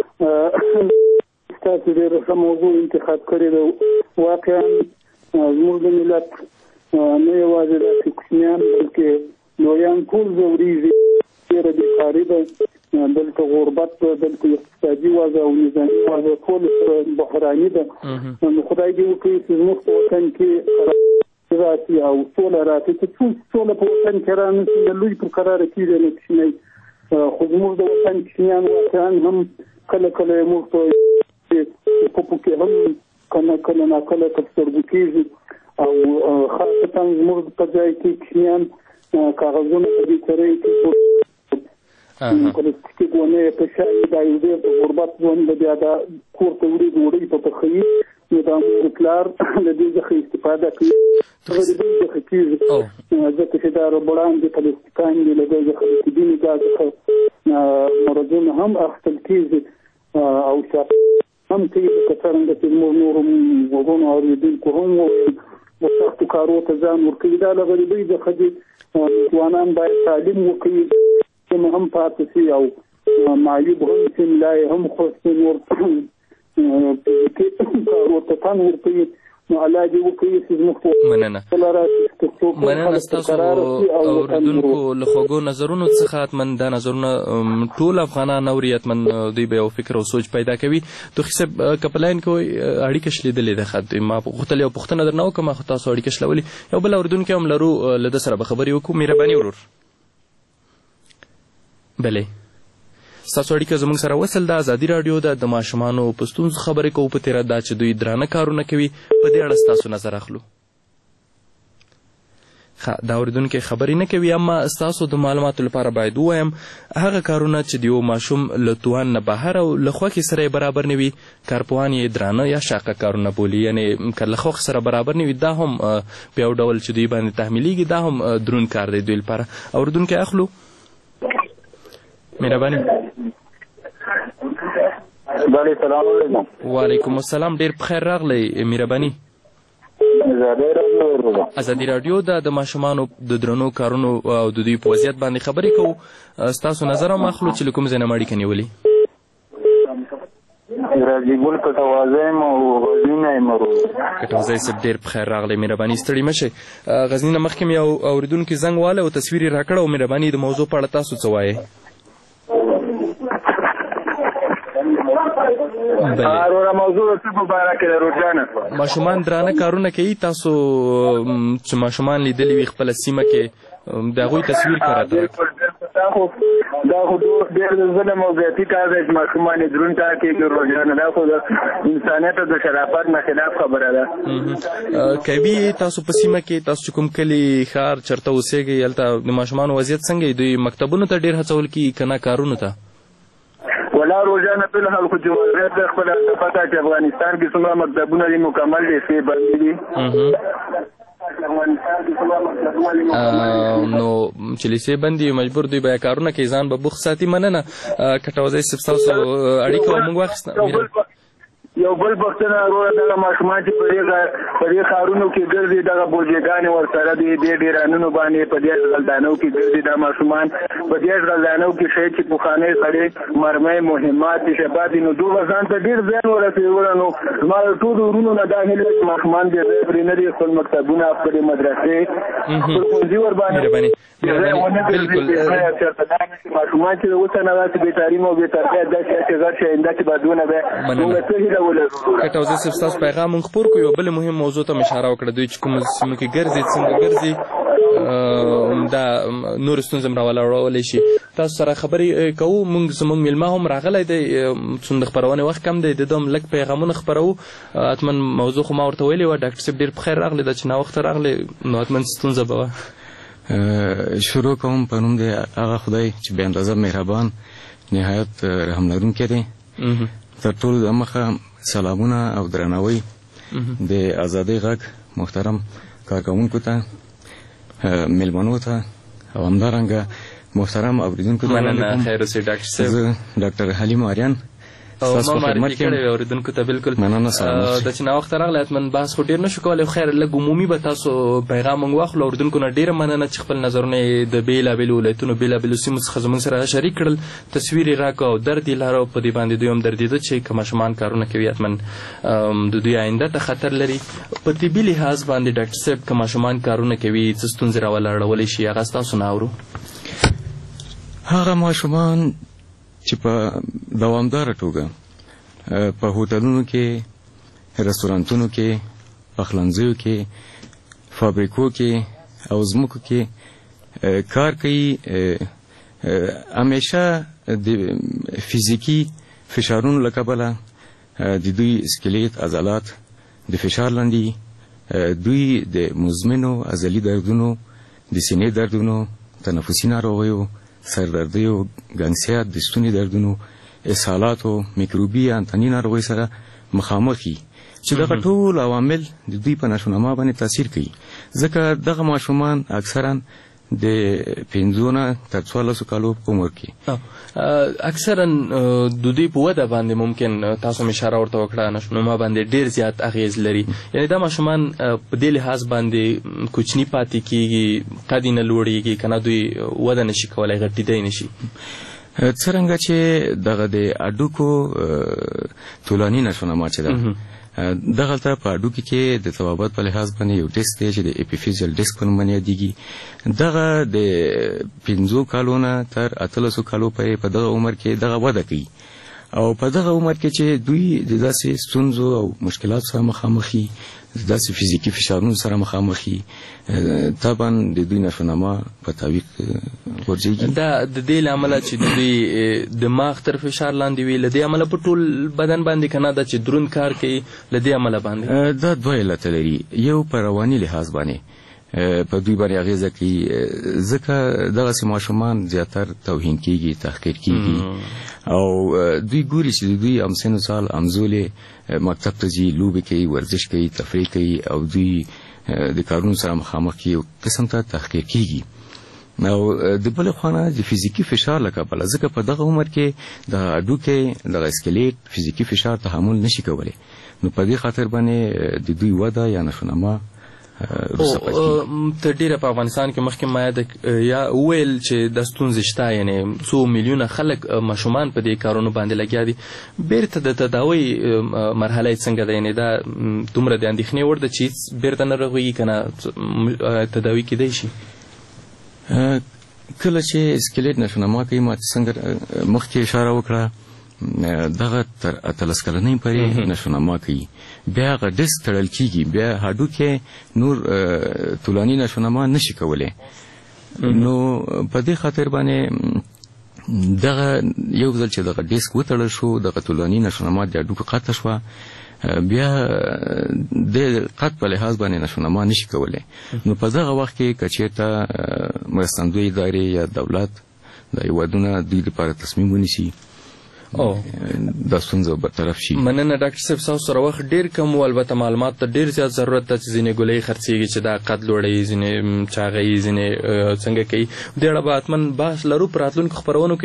تاسو ډېره ښه موضوع انتخاب کړې ده. واقعا زموږ د ملت نه یوازې داسې کوچنیان بلکې لویان ټول ځورېږي ډېره بېکاري ده دلته غربت ده دلته اقتصادي وضع او نظامي وضع ټول سره بحراني ده نو خدای دې وکړي چې زموږ په وطن کې راسي او سوله راسي چې څوک سوله په وطن کې رانسي نه لوی پر قراره کېږي نه کوچنی خو زموږ د وطن کوچنیان واقعا هم کله کله یې موږ په پوپو کې هم کله کله ناکله په سترګو کېږي او خاصتا زموږ په ځای کې کوچنیان کاغذونه په دې سره کې پلاستیکي ګونې په شاي دا یو ډېر د غربت ژوند د بیا د کور ته وړي ډوډۍ په پخوي نو دا مور پلار له دې څخه استفاده کوي غریبۍ څخه کېږي ځکه چې دا روبړان دي پلاستیکان دي له دې څخه د دیني دا څخه مرضونه هم اخیستل کېږي او هم کوي لکه څرنګه چې زموږ نورو وګونو اورېدونکو هم وویل د سختو کارو ته ځان ورکوي دا له غریبۍ څخه دي ځوانان باید تعلیم وکړي هم پاتې شي او معیوب هم چې ملا یې هم خوښ نور کارو ته تن ورکوي نو الله دې وکړي چې زموږ مننه مننه ستاسو اورېدونکو له خوږو نظرونو څخه حتما دا نظرونه ټول افغانان اوري حتما دوی به یو فکر او سوچ پیدا کوي. توخي صاحب که په لاین کې اړیکه شلیدلې ده ښه ما غوښتل یو پوښتنه درنه وکړم خو تاسو اړیکه شلولې یو بل اورېدونکی هم لرو له ده سره به خبرې وکړو. مهرباني ورور. بله ستاسو اړیکه زموږ سره وصل ده. ازادي راډیو ده د ماشومانو په ستونزو خبرې کوو په تېره دا چې دوی درانه کارونه کوي په دې اړه ستاسو نظر اخلو. ښه دا اورېدونکی خبرې نه کوي اما ستاسو د معلوماتو لپاره باید ووایم هغه کارونه چې د یو ماشوم له توان نه بهر او له خوښې سره یې برابر نه وي کارپوهان یې درانه یا شاقه کارونه بولي یعنې که له خوښ سره برابر نه وي دا هم په یو ډول چې دوی باندې تحمیلیږي دا هم دروند کار دی دوی لپاره. اورېدونکی اخلو. مهرباني بله سلام علیکم. وعلیکم السلام، ډیر بخیر راغلی مهرباني. ازادي راډیو د د ماشومانو د درنو کارونو او د دوی په وضعیت باندې خبرې کوو. ستاسو نظر هم اخلو چې له کوم ځای نه مو اړیکه نیولې؟ راجګل کټوازی یم او غزني نه یم. کټوازی صاحب ډېر بخیر راغلی، مهرباني ستړي مه شئ. غزني نه مخکې مې یو اورېدونکي زنګ والی او تصویر یې راکړی او مهرباني د موضوع په اړه تاسو څه وایئ؟ ماشومان درانه کارونه کوي، تاسو چې ماشومان لیدلي وي خپله سیمه کې د هغوی تصویر که راته دا خو ډېر ظلم او زیاتي کار دی چې ماشومان یې دروند کار کوي روزانه. دا خو د انسانیت او د شرافت نه خلاف خبره ده. کوي تاسو په سیمه کې، تاسو چې کوم کلي ښار چېرته اوسېږئ هلته د ماشومانو وضعیت څنګه وي؟ دوی مکتبونو ته ډېر هڅول کېږي که نه کارونو ته؟ ولا روزانه ټول خلکو چې وضعیت د خپله پته چې افغانستان کې څومره مکتبونه دي مکمل دي ښې بندي دي. نو چې لیسې بندي مجبور دوی به کارونه کوي، ځان به بوخت ساتي. مننه کټوازی صاحب، ستاسو اړیکه موږ واخیسته. یو بل پوښتنه وروره، دغه ماشومان چې په دې ښارونو کې ګرځي، دغه بوجېګانې ورسره دي، دې ډېرانونو باندې په دې اشغالدانو کې ګرځي. دا ماشومان په دې اشغالدانو کې شی چې پخوانۍ سړې مرمۍ مهمات چې شفا دي، نو دوی به ځان ته ډېر زیان ورسوي. نو زما د ټولو وروڼو نه دا هیله چې ماشومان دې ځای پرې نه دي، خپل مکتبونه خپلې مدرسې خپل ښوونځي ورباندې ماشومان چې اوس نه داسې بې تعلیمه او بې تربیه داسې چې غټ شي آینده کې به دونه به موږ څه هیله ولرو. کټوازی صاحب، ستاسو پیغام موږ خپور کړو. یو بلې مهم موضوع ته مې اشاره وکړه، دوی چې کومو سیمو کې ګرځي څنګه ګرځي دا نور ستونزې هم راولاړولی شي. تاسو سره خبرې کوو. موږ زموږ میلمه هم راغلی دی، څومره د خپرونې وخت کم دی، د ده هم لږ پیغامونه خپروو. حتما موضوع خو ما ورته ویلې وه. ډاکټر صاحب ډېر په خیر راغلی، دا چې ناوخته راغلی نو حتما ستونزه به وه. شروع کوم په نوم د هغه خدای چې بې اندازه مهربان نهایت رحم لرونکی دی. تر ټولو د مخه سلامونه او درناوی د ازادۍ غږ محترم کارکوونکو ته، میلمنو ته او همدارنګه محترم اوریدونکو ته. مننه، خیر اوسئ ډاکټر صاحب. زه ډاکټر حلیم آریان او ما معرفي کړی وی اورېدونکو ته. بالکل مننه. د چې ناوخته راغلی حتما بحث خو ډېر نه شو کولی، خیر لږ عمومي به تاسو پیغام موږ واخلو. اورېدونکو نه ډېره مننه چې خپل نظرونه یې د بېلابېلو ولایتونو بېلابېلو سیمو څخه زموږ سره شریک کړل، تصویر یې راکړه او درد یې لاره. په دې باندې دوی هم دردېده چې که ماشومان کارونه کوي حتما د دوی آینده ته خطر لري. په طبي لحاظ باندې ډاکټر صاحب که ماشومان کارونه کوي څه ستونزې راولاړولی شي، هغه ستاسو نه اورو. هغه ماشومان چې په دوامداره توګه په هوټلونو کې، رستورانتونو کې، پخلنځیو کې، فابریکو کې او ځمکو کې کار کوي، همیشه د فزیکي فشارونو له کبله د دوی سکلیت عضلات د فشار لاندې، دوی د مزمنو عضلي دردونو، د سینې دردونو، تنفسي ناروغیو، سردردیو، ګنګسیات، د ستوني دردونو، اسهالاتو، میکروبي یا انتاني ناروغۍ سره مخامخ وي چې دغه ټول عوامل د دوی په نشونما باندې تاثیر کوي. ځکه دغه ماشومان اکثرا د پنځو نه تر څوارلسو کالو په عمر کې اکثرا د دوی په وده باندې ممکن تاسو مې اشاره ورته وکړه نشونما باندې ډېر زیات اغېز لري. یعنې دا ماشومان په دې لحاظ باندې کوچني پاتې کېږي، قد یې نه لوړېږي، که نه دوی وده نشي کولی، غټېدی نشي. څرنګه چې دغه د اډوکو طولاني نشونما چې ده، دغلته په اډوکي کې د طبابت په لحاظ باندې یو ټیسټ دی چې د اپیفیزیل ډیسک په نوم باندې یادېږي. دغه د پنځو کالو نه تر اتلسو کالو پورې په دغه عمر کې دغه وده کوي او په دغه عمر کې چې دوی د داسې ستونزو او مشکلاتو سره مخامخ وي، داسې فزیکي فشارونو سره مخامخ وي، طبعا د دوی نشونما په تعویق غورځېږي. دا د دې له امله چې د دوی دماغ تر فشار لاندې وي، له دې امله په ټول بدن باندې که نه دا چې دروند کار کوي، له دې امله باندې دا دوه علته لري. یو په رواني لحاظ باندې په دوی باندې اغېزه کوي، ځکه دغسې ماشومان زیاتر توهین کېږي، تحقیر کېږي او دوی ګوري چې د دوی همسن سال همزولې مکتب ته ځي، لوبې کوي، ورزش کوي، تفریح کوي او دوی د کارونو سره مخامخ کېږي او قسم ته تحقیر کېږي. او د بل خونه د فزیکی فشار لکه بل ځکه په دغه عمر کې د هډوکي د اسکلیټ فزیکی فشار تحمل نشي کولای نو په دې خاطر باندې د دوی وده یا نشونما تر ډیره په افغانستان کې مخکې ما یا ویل چې د ستونزې شته یعنی څو میلیونه خلک ماشومان په دې کارونو باندې لګیا دي بیرته د تداوی مرحله څنګه ده یعنی دا دومره د اندېښنې وړ ده چې بیرته نه رغوي کنه تداوی کېدای شي کله چې اسکلیټ نشونما کوي ما څنګه مخکې اشاره وکړه دغه تر اتلس کلنۍ پورې نشونما کوي بیا هغه ډسک تړل کېږي بیا هډوکی نور طولاني نشونما نشي کولی نو په دې خاطر باندې دغه یو ځل چې دغه ډسک وتړل شو دغه طولاني نشونما د هډوکو قطع شوه بیا د قط په لحاظ باندې نشونما نشي کولی نو په دغه وخت کې که چېرته مرستندویه ادارې یا دولت د هېوادونه دوی لپاره تصمیم ونیسي دا ستونزه برطرف شي. مننه ډاکټر صاحب تاسو سره وخت ډیر کم و البته معلومات ته ډیر زیات ضرورت ته ځینې ګولۍ خرڅېږي چې دا قد لوړوي ځینې چاغوي ځینې څنګه کوي دې اړه به حتما بحث لرو په راتلونکو خپرونو کې